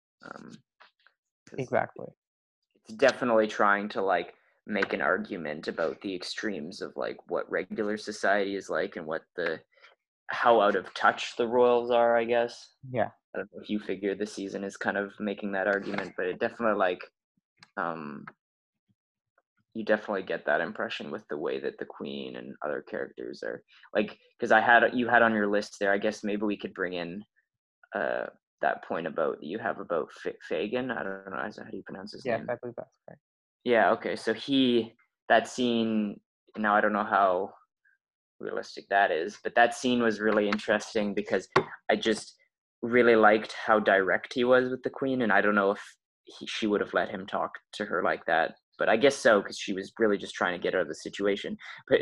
Because exactly. it's definitely trying to like make an argument about the extremes of like what regular society is like and what the how out of touch the royals are, I guess. Yeah. I don't know if you figure the season is kind of making that argument, but it definitely like um, you definitely get that impression with the way that the queen and other characters are like, because I had you had on your list there, I guess maybe we could bring in uh that point about you have about Fagin. I don't know how do you pronounce his Yes, name. I believe that's correct. Yeah, okay, so that scene, now I don't know how realistic that is, but that scene was really interesting because I just really liked how direct he was with the queen, and I don't know if she would have let him talk to her like that, but I guess so because she was really just trying to get out of the situation. But Yeah.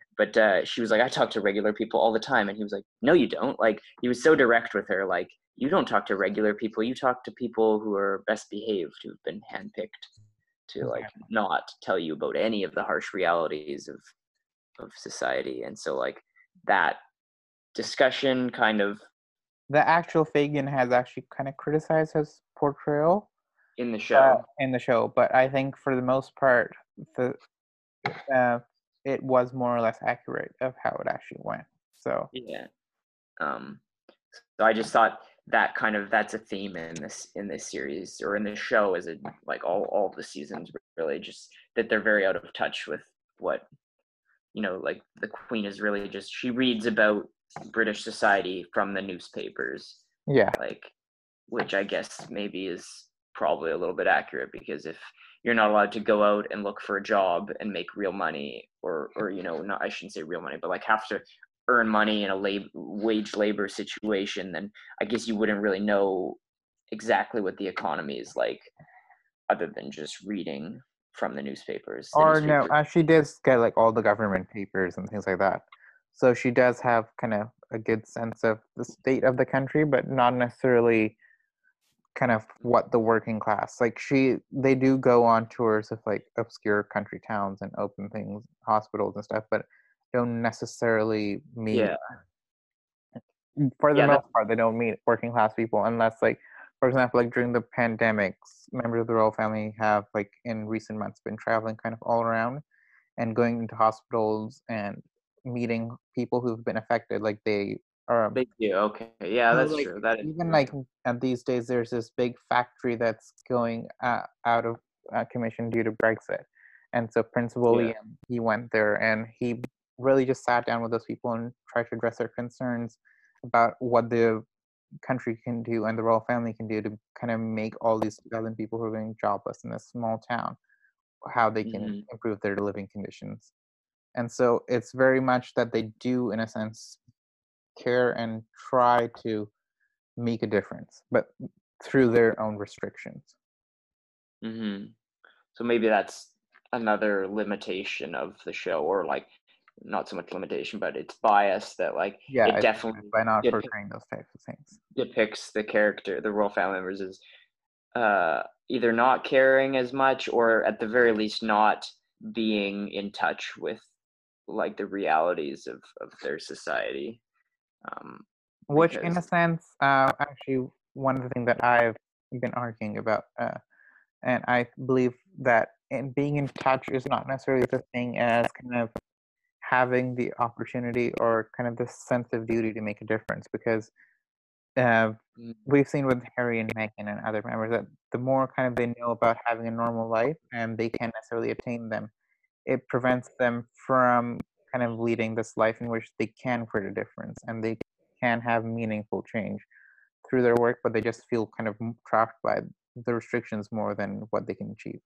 she was like, I talk to regular people all the time, and he was like, no, you don't. Like he was so direct with her, like you don't talk to regular people, you talk to people who are best behaved, who've been handpicked to like Exactly. not tell you about any of the harsh realities of society. And so like that discussion kind of The actual Fagin has actually kind of criticized his portrayal in the show. in the show, but I think for the most part, the uh, it was more or less accurate of how it actually went. So Yeah. Um, so I just thought that kind of that's a theme in this series or in this show is it like all the seasons really just that they're very out of touch with what, you know, like the queen is really just she reads about British society from the newspapers, yeah, like, which I guess maybe is probably a little bit accurate because if you're not allowed to go out and look for a job and make real money, or you know, not I shouldn't say real money, but like have to earn money in a wage labor situation, then I guess you wouldn't really know exactly what the economy is like other than just reading from the newspapers. The or no, newspapers. she does get like all the government papers and things like that. So she does have kind of a good sense of the state of the country, but not necessarily kind of what the working class like they do go on tours of like obscure country towns and open things hospitals and stuff, but don't necessarily meet Yeah, for the Yeah, most that part, they don't meet working class people unless, like, for example, like during the pandemics, members of the royal family have, like, in recent months, been traveling kind of all around and going into hospitals and meeting people who've been affected. Like they are they do. Okay. Yeah, so that's like true. That is even true. like these days, there's this big factory that's going out of commission due to Brexit, and so Prince Yeah. William, he went there and he really just sat down with those people and tried to address their concerns about what the country can do and the royal family can do to kind of make all these 2,000 people who are going jobless in a small town, how they can Mhm. improve their living conditions. And so it's very much that they do, in a sense, care and try to make a difference, but through their own restrictions. Mhm. So maybe that's another limitation of the show, or like not so much limitation, but it's bias that like Yeah, it it's biased definitely by not portraying those types of things. depicts the character, the royal family members as either not caring as much, or at the very least not being in touch with like the realities of their society. Um, Which, in a because sense, actually, one of the things that I've been arguing about, and I believe that being in touch is not necessarily the thing as kind of having the opportunity or kind of the sense of duty to make a difference, because uh, mm, we've seen with Harry and Meghan and other members that the more kind of they know about having a normal life and they can't necessarily attain them, it prevents them from kind of leading this life in which they can create a difference and they can have meaningful change through their work, but they just feel kind of trapped by the restrictions more than what they can achieve.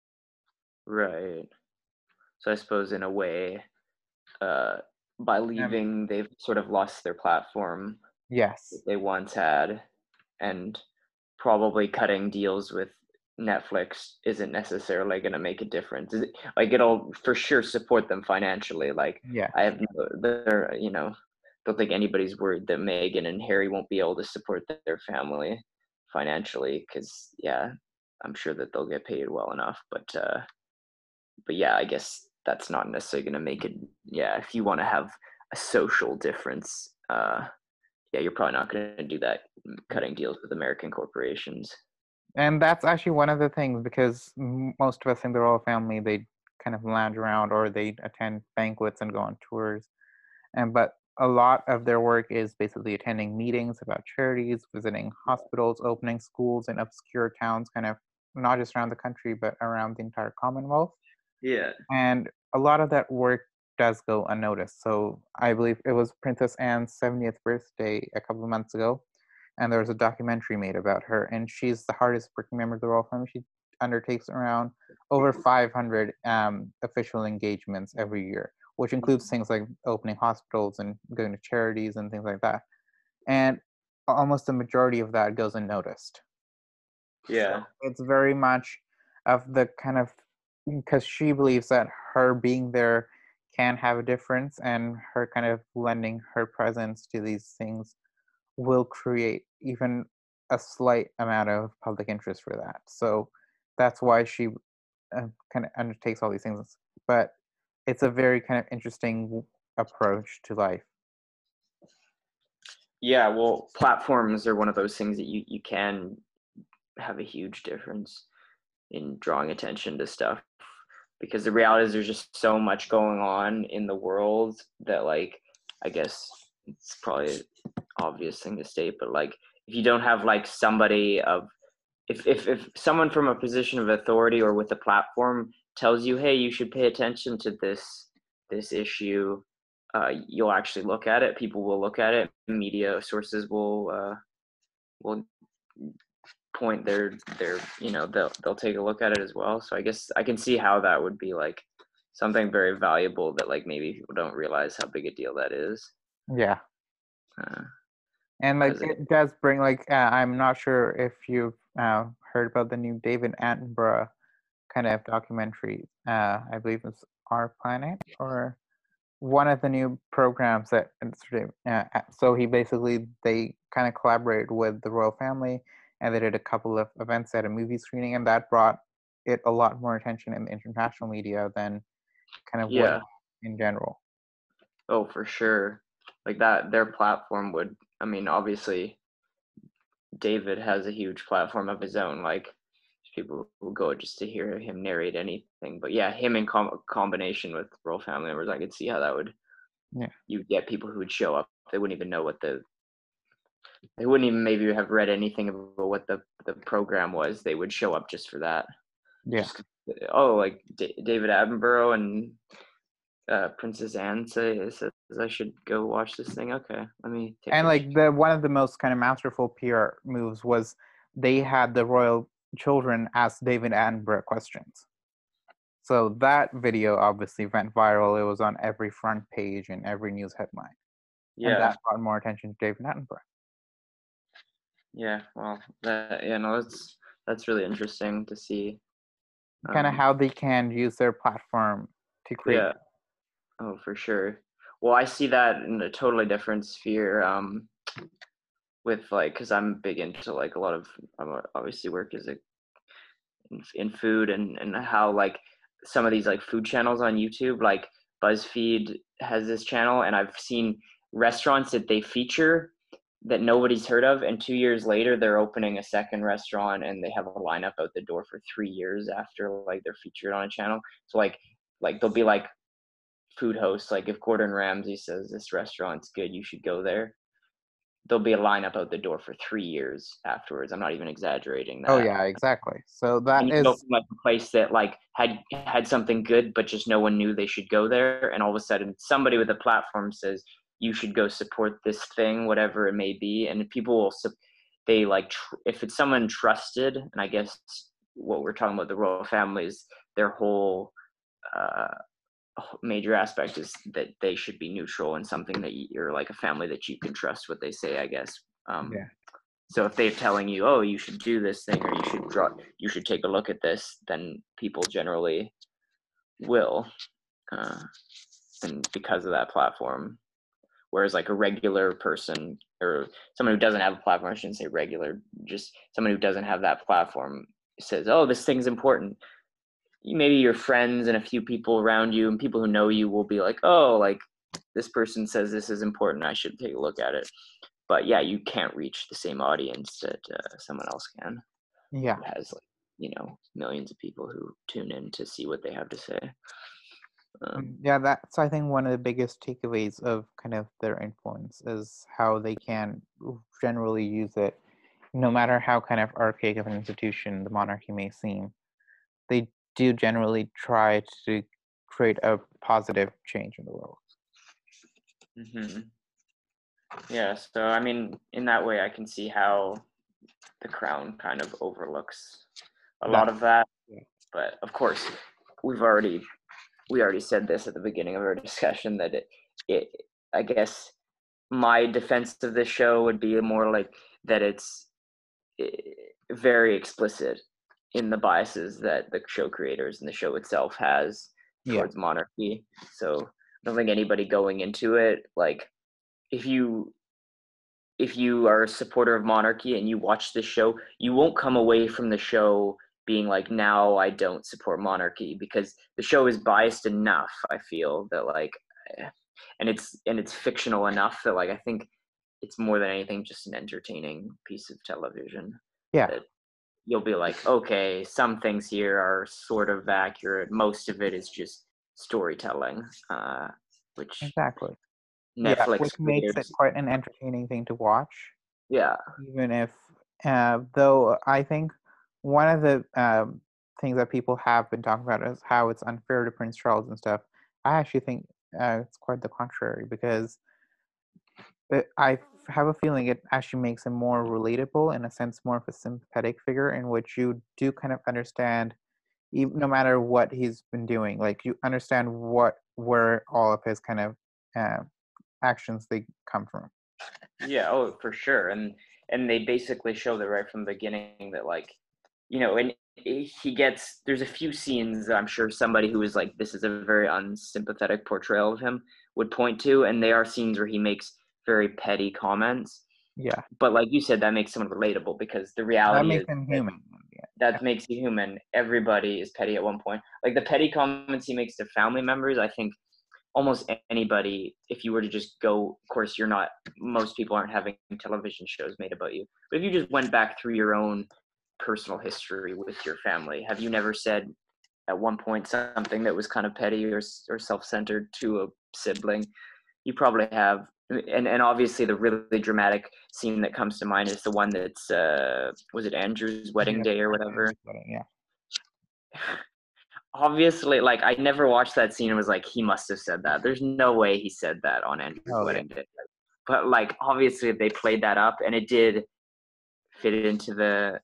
right. So I suppose in a way, uh, by Um, leaving, they've sort of lost their platform that yes. they once had, and probably cutting deals with Netflix isn't necessarily going to make a difference. Like it'll for sure support them financially. Like Yeah. I have no, they're, don't think anybody's worried that Meghan and Harry won't be able to support their family financially, because yeah, I'm sure that they'll get paid well enough. But yeah, I guess that's not necessarily going to make it. Yeah, if you want to have a social difference, yeah, you're probably not going to do that cutting deals with American corporations. And that's actually one of the things because most of us in the royal family, they kind of lounge around or they attend banquets and go on tours. And but a lot of their work is basically attending meetings about charities, visiting hospitals, opening schools in obscure towns, kind of not just around the country, but around the entire Commonwealth. Yeah. And a lot of that work does go unnoticed. So I believe it was Princess Anne's 70th birthday a couple of months ago, and there was a documentary made about her. And she's the hardest working member of the royal family. She undertakes around over 500 official engagements every year, which includes things like opening hospitals and going to charities and things like that. And almost the majority of that goes unnoticed. So Yeah. it's very much of the kind of because she believes that her being there can have a difference and her kind of lending her presence to these things will create even a slight amount of public interest for that. So that's why she kind of undertakes all these things. But it's a very kind of interesting approach to life. Yeah, well, platforms are one of those things that you can have a huge difference in drawing attention to stuff, because the reality is there's just so much going on in the world that, like, I guess it's probably an obvious thing to state, but like if you don't have like somebody of if someone from a position of authority or with a platform tells you, hey, you should pay attention to this issue, you'll actually look at it. People will look at it. Media sources will point their they'll take a look at it as well. So I guess I can see how that would be like something very valuable that like maybe people don't realize how big a deal that is. Yeah. Uh, And like because it does bring like I'm not sure if you've heard about the new David Attenborough kind of documentary. I believe it's Our Planet or one of the new programs that so he basically they kind of collaborated with the royal family and they did a couple of events at a movie screening and that brought it a lot more attention in the international media than kind of what yeah. in general. Oh, for sure. like that their platform would, I mean, obviously David has a huge platform of his own. Like people will go just to hear him narrate anything. But yeah, him in combination with royal family members, I could see how that would, Yeah. you get people who would show up. They wouldn't even know they wouldn't even maybe have read anything about what the program was. They would show up just for that. Yeah. Just, oh, like David Attenborough and Princess Anne says I should go watch this thing. Okay, let me take And a. like one of the most kind of masterful PR moves was they had the royal children ask David Attenborough questions. So that video obviously went viral. It was on every front page and every news headline. And Yeah, that brought more attention to David Attenborough. yeah. Well, no, that's really interesting to see. Kind of how they can use their platform to create. Yeah. Oh, for sure. Well, I see that in a totally different sphere. With like, because I'm big into like a lot of, obviously work as a in food, and how like some of these like food channels on YouTube, like BuzzFeed has this channel, and I've seen restaurants that they feature that nobody's heard of, and 2 years later they're opening a second restaurant, and they have a lineup out the door for 3 years after like they're featured on a channel. So like they'll be like food hosts, like if Gordon Ramsay says this restaurant's good, you should go there, there'll be a lineup out the door for 3 years afterwards. I'm not even exaggerating Oh that. yeah, exactly. So And that you go is from like a place that like had something good, but just no one knew they should go there, and all of a sudden somebody with a platform says you should go support this thing, whatever it may be, and people will they like if it's someone trusted, and I guess what we're talking about the royal family is their whole uh, major aspect is that they should be neutral and something that you're like a family that you can trust what they say, I guess. yeah. So if they're telling you, oh, you should do this thing, or you should take a look at this, then people generally will, uh, and because of that platform. Whereas like a regular person or someone who doesn't have a platform, I shouldn't say regular, just someone who doesn't have that platform says, oh, this thing's important. Maybe your friends and a few people around you and people who know you will be like, oh, like this person says this is important, I should take a look at it. But yeah, you can't reach the same audience that someone else can. Yeah. Who has like millions of people who tune in to see what they have to say. Yeah, that's I think one of the biggest takeaways of kind of their influence is how they can generally use it, no matter how kind of archaic of an institution the monarchy may seem. They do generally try to create a positive change in the world. Mm-hmm. Yeah, so I mean, in that way, I can see how the crown kind of overlooks a lot of that. Yeah. But of course, we already said this at the beginning of our discussion that it I guess my defense of this show would be more like that it's very explicit in the biases that the show creators and the show itself has towards monarchy. So I don't think anybody going into it, like if you are a supporter of monarchy and you watch this show, you won't come away from the show being like, now I don't support monarchy, because the show is biased enough, I feel, that like, and it's fictional enough that like I think it's more than anything just an entertaining piece of television. Yeah. That you'll be like, okay, some things here are sort of accurate. Most of it is just storytelling, which Exactly. Yeah, Netflix which makes it creators. quite an entertaining thing to watch. Yeah. Even if, though I think one of the things that people have been talking about is how it's unfair to Prince Charles and stuff. I actually think it's quite the contrary, because I have a feeling it actually makes him more relatable, in a sense, more of a sympathetic figure in which you do kind of understand, even no matter what he's been doing, like you understand where all of his kind of uh, actions they come from. Yeah, oh, for sure. And they basically show that right from the beginning that like, and there's a few scenes that I'm sure somebody who is like, this is a very unsympathetic portrayal of him would point to, and they are scenes where he makes very petty comments. Yeah, But like you said, that makes someone relatable, because the that reality is makes him that human. Yeah. makes you human. Everybody is petty at one point. Like the petty comments he makes to family members, I think almost anybody, if you were to just go, of course, most people aren't having television shows made about you, but if you just went back through your own personal history with your family, have you never said at one point something that was kind of petty or self-centered to a sibling? You probably have. And obviously the really dramatic scene that comes to mind is the one that's was it Andrew's wedding Yeah, day or whatever? yeah. Obviously, like, I never watched that scene and was like, he must have said that. There's no way he said that on Andrew's Oh yeah. wedding day. But like, obviously they played that up, and it did fit into the,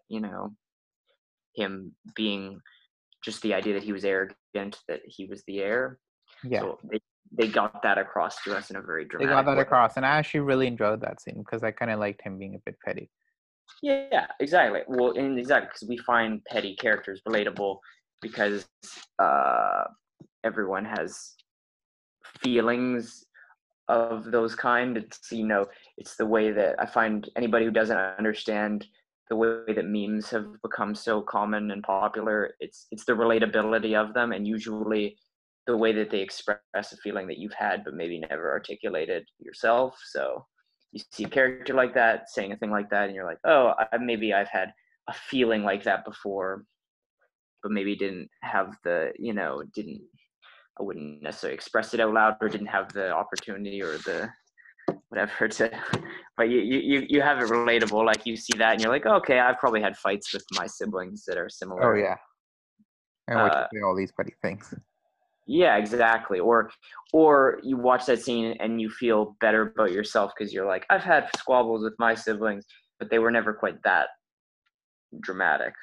him being just the idea that he was arrogant, that he was the heir. Yeah. So they got that across to us in a very They got dramatic that way. across, and I actually really enjoyed that scene because I kind of liked him being a bit petty. Yeah, exactly. Well, and exactly, because we find petty characters relatable because uh, everyone has feelings of those kind. It's the way that I find anybody who doesn't understand the way that memes have become so common and popular. It's the relatability of them, and usually the way that they express a feeling that you've had but maybe never articulated yourself. So you see a character like that saying a thing like that, and you're like, oh, maybe I've had a feeling like that before, but maybe didn't have didn't I wouldn't necessarily express it out loud or didn't have the opportunity or the whatever to, but you have it relatable. Like you see that and you're like, oh, okay, I've probably had fights with my siblings that are Oh similar. yeah, and what you Uh, say all these petty things. yeah, exactly. Or you watch that scene and you feel better about yourself because you're like, I've had squabbles with my siblings, but they were never quite that dramatic.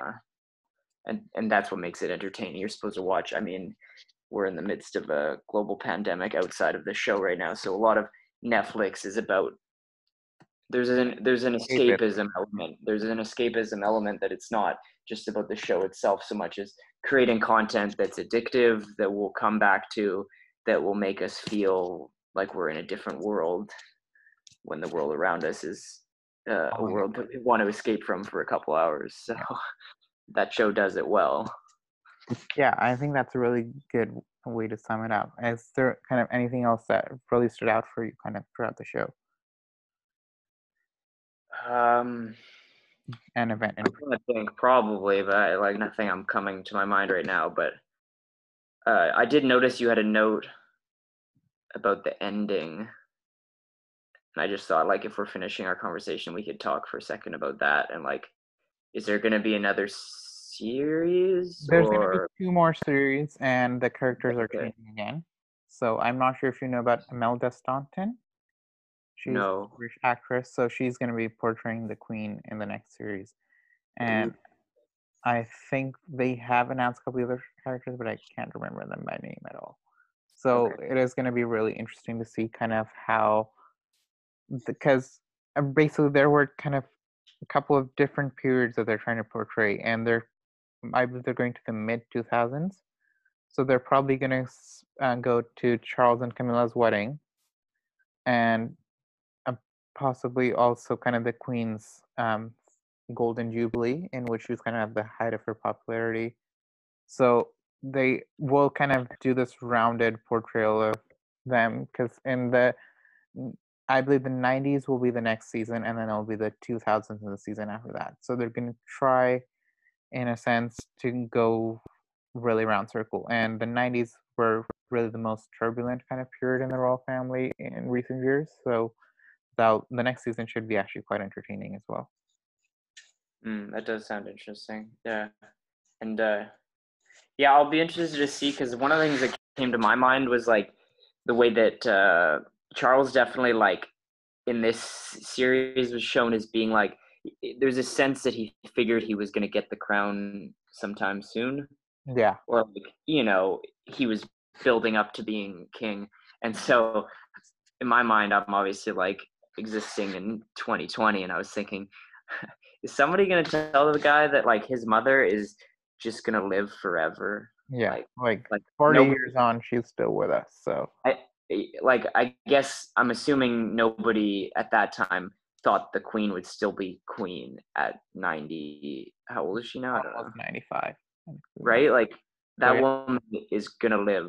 And that's what makes it entertaining. You're supposed to watch. I mean, we're in the midst of a global pandemic outside of the show right now, so a lot of Netflix is about there's an Escape it. escapism element. There's an escapism element that it's not just about the show itself so much as creating content that's addictive, that we'll come back to, that will make us feel like we're in a different world when the world around us is a Oh yeah. world that we want to escape from for a couple hours. So that show does it well. Yeah, I think that's a really good way to sum it up. Is there kind of anything else that really stood out for you kind of throughout the show? Um, An event in I'm trying to think probably, but like nothing I'm coming to my mind right now. But I did notice you had a note about the ending, and I just thought like if we're finishing our conversation, we could talk for a second about that. And like, is there going to be another series There's going to be or 2 more series, and the characters are okay? changing again. So I'm not sure if you know about Imelda Staunton. She's No. a British actress, so she's going to be portraying the Queen in the next series. And Ooh, I think they have announced a couple of other characters, but I can't remember them by name at all. So okay. it is going to be really interesting to see kind of how, because basically there were kind of a couple of different periods that they're trying to portray, and I believe they're going to the mid 2000s. So they're probably going to go to Charles and Camilla's wedding, and uh, possibly also kind of the Queen's golden jubilee, in which she was kind of at the height of her popularity. So they will kind of do this rounded portrayal of them, because I believe the 90s will be the next season, and then it'll be the 2000s and the season after that. So they're going to try, in a sense, to go really round circle. And the 90s were really the most turbulent kind of period in the royal family in recent years. So the next season should be actually quite entertaining as well. That does sound interesting. Yeah, and yeah, I'll be interested to see because one of the things that came to my mind was like the way that Charles definitely like in this series was shown as being like there's a sense that he figured he was going to get the crown sometime soon, Yeah. or like he was building up to being king. And so in my mind I'm obviously like existing in 2020 and I was thinking is somebody going to tell the guy that like his mother is just going to live forever, Yeah. like Like like 40 nobody years on, she's still with us. So I like I guess I'm assuming nobody at that time thought the queen would still be queen at 90. How old is she now? I don't know. almost 95. Right? Like So that yeah. woman is gonna live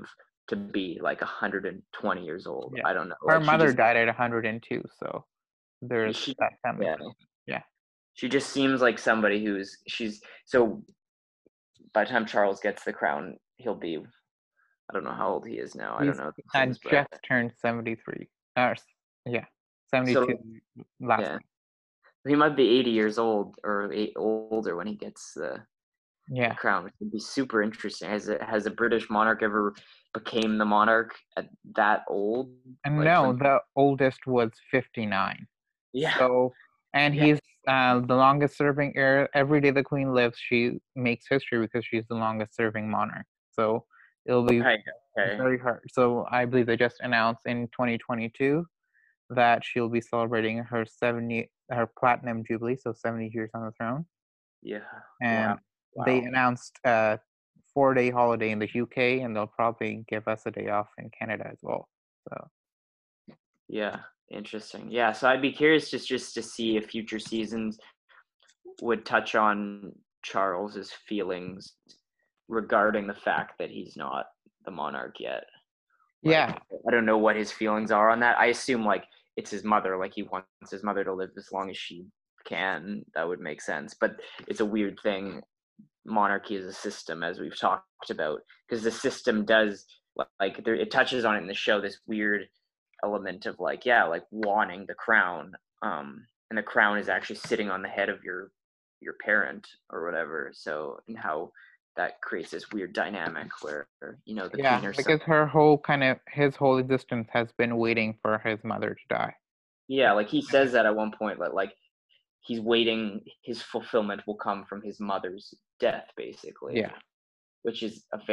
to be like 120 years old. Yeah. I don't know. Her Like mother died at 102, so there's she, that family yeah, connection. Yeah. she just seems like somebody she's so by the time Charles gets the crown, he'll be, I don't know how old he is now. I don't He's know things, but just turned 73. Yeah, so 72 last yeah, week. he might be 80 years old or older when he gets the Yeah. crown, which would be super interesting. Has a British monarch ever became the monarch at that old? And Like no, when the oldest was 59. yeah, So, and yeah. he's the longest serving heir. Every day the queen lives, she makes history because she's the longest serving monarch. So it'll be Right. Okay. very hard. So I believe they just announced in 2022 that she'll be celebrating her platinum jubilee, so 70 years on the throne. Yeah. Wow. And they Wow. announced a 4-day holiday in the UK, and they'll probably give us a day off in Canada as well. So Yeah. Interesting. Yeah. So I'd be curious just to see if future seasons would touch on Charles's feelings regarding the fact that he's not the monarch yet. Like, yeah, I don't know what his feelings are on that. I assume like it's his mother, like he wants his mother to live as long as she can. That would make sense. But it's a weird thing. Monarchy is a system, as we've talked about, because the system does like it touches on it in the show, this weird element of like, yeah, like wanting the crown. And the crown is actually sitting on the head of your parent or whatever. So, and how that creates this weird dynamic where the yeah, queen or son. because his whole existence has been waiting for his mother to die. Yeah, like he And says that at one point, that like he's waiting, his fulfillment will come from his mother's death, basically, yeah, which is a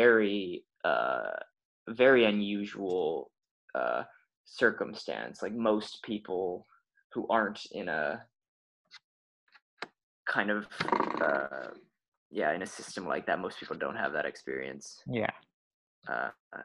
very unusual circumstance. Like most people who aren't in a kind of in a system like that, most people don't have that experience. yeah. Uh,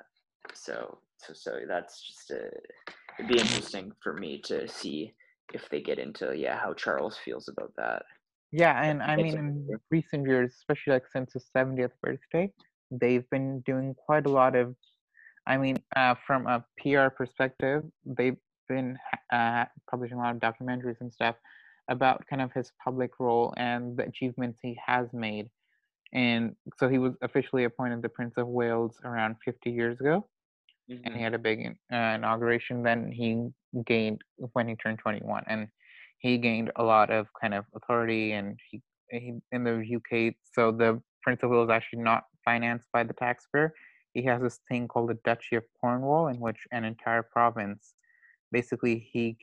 so that's just it'd be interesting for me to see if they get into how Charles feels about that. Yeah, I and think I it's mean, in recent years, especially like since his 70th birthday, they've been doing quite a lot of, I mean, from a PR perspective, they've been publishing a lot of documentaries and stuff about kind of his public role and the achievements he has made. And so he was officially appointed the Prince of Wales around 50 years ago, and he hmm had a big inauguration. Then he gained when he turned 21, and he gained a lot of kind of authority. And he in the UK. So the Prince of Wales is actually not financed by the taxpayer. He has this thing called the Duchy of Cornwall, in which an entire province, basically,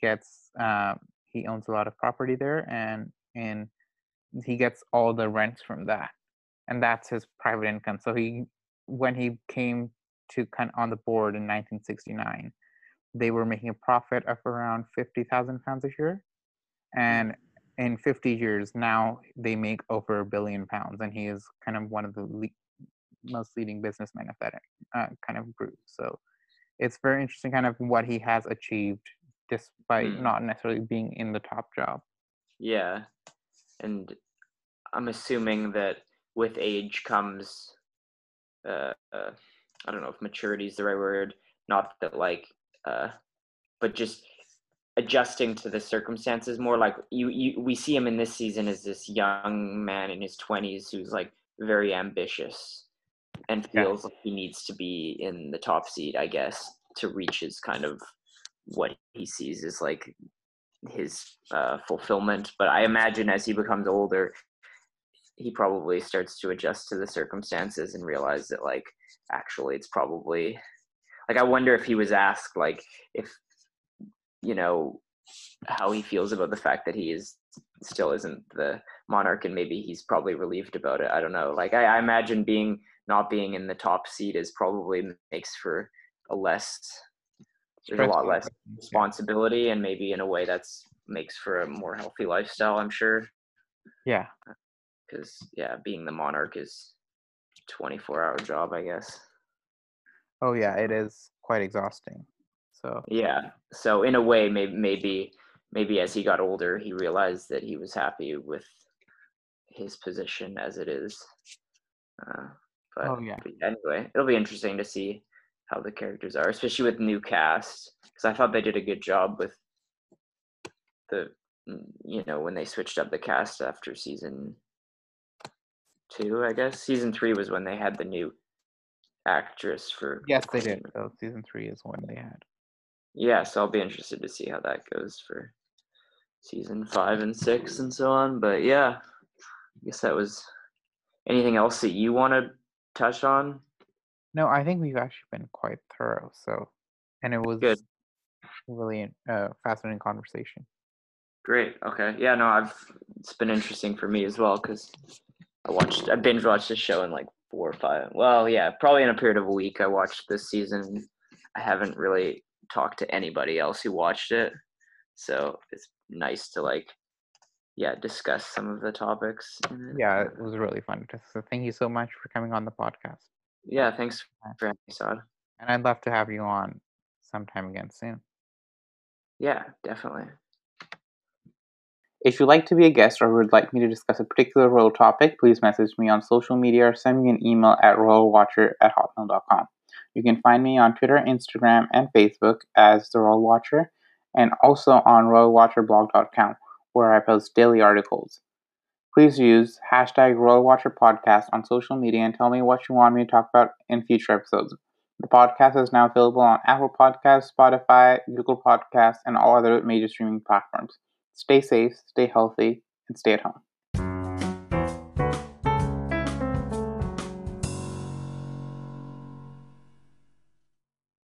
he owns a lot of property there, and he gets all the rents from that, and that's his private income. So when he came to kind of on the board in 1969, they were making a profit of around £50,000 a year, and in 50 years now they make over £1 billion, and he is kind of one of the most leading businessmen of that kind of group. So it's very interesting, kind of what he has achieved despite Mm. not necessarily being in the top job. Yeah, and I'm assuming that with age comes, uh, uh, I don't know if maturity is the right word. Not that like, but just adjusting to the circumstances more. Like we see him in this season as this young man in his 20s who's like very ambitious and Yeah, feels like he needs to be in the top seat, I guess, to reach his kind of what he sees as like his fulfillment. But I imagine as he becomes older, he probably starts to adjust to the circumstances and realize that like actually it's probably like, I wonder if he was asked like if you know how he feels about the fact that he is still isn't the monarch, and maybe he's probably relieved about it. I don't know. Like I imagine not being in the top seat is probably makes for a less there's a lot stressful. less Yeah, responsibility, and maybe in a way that's makes for a more healthy lifestyle, I'm sure. yeah. Because being the monarch is 24-hour job, I guess. Oh yeah, it is quite exhausting. So Yeah. So in a way, maybe as he got older, he realized that he was happy with his position as it is. Uh, oh but, yeah. but anyway, it'll be interesting to see how the characters are, especially with new cast. Because I thought they did a good job with the, when they switched up the cast after season 2. I guess season 3 was when they had the new actress for. Yes, they did. So season 3 is when they had. Yeah, so I'll be interested to see how that goes for season 5 and 6 and so on. But yeah, I guess that was. Anything else that you want to touch on? No, I think we've actually been quite thorough. So, and it was Good. really a fascinating conversation. Great. Okay. Yeah. No, it's been interesting for me as well because I binge watched this show in like 4 or 5. Well, yeah, probably in a period of a week. I watched this season. I haven't really talked to anybody else who watched it, so it's nice to discuss some of the topics. Yeah, it was really fun. So thank you so much for coming on the podcast. Yeah. Thanks for having me, Saad. And I'd love to have you on sometime again soon. Yeah, definitely. If you'd like to be a guest or would like me to discuss a particular royal topic, please message me on social media or send me an email at royalwatcher@hotmail.com. You can find me on Twitter, Instagram, and Facebook as The Royal Watcher, and also on royalwatcherblog.com, where I post daily articles. Please use hashtag RoyalWatcherPodcast on social media and tell me what you want me to talk about in future episodes. The podcast is now available on Apple Podcasts, Spotify, Google Podcasts, and all other major streaming platforms. Stay safe, stay healthy, and stay at home.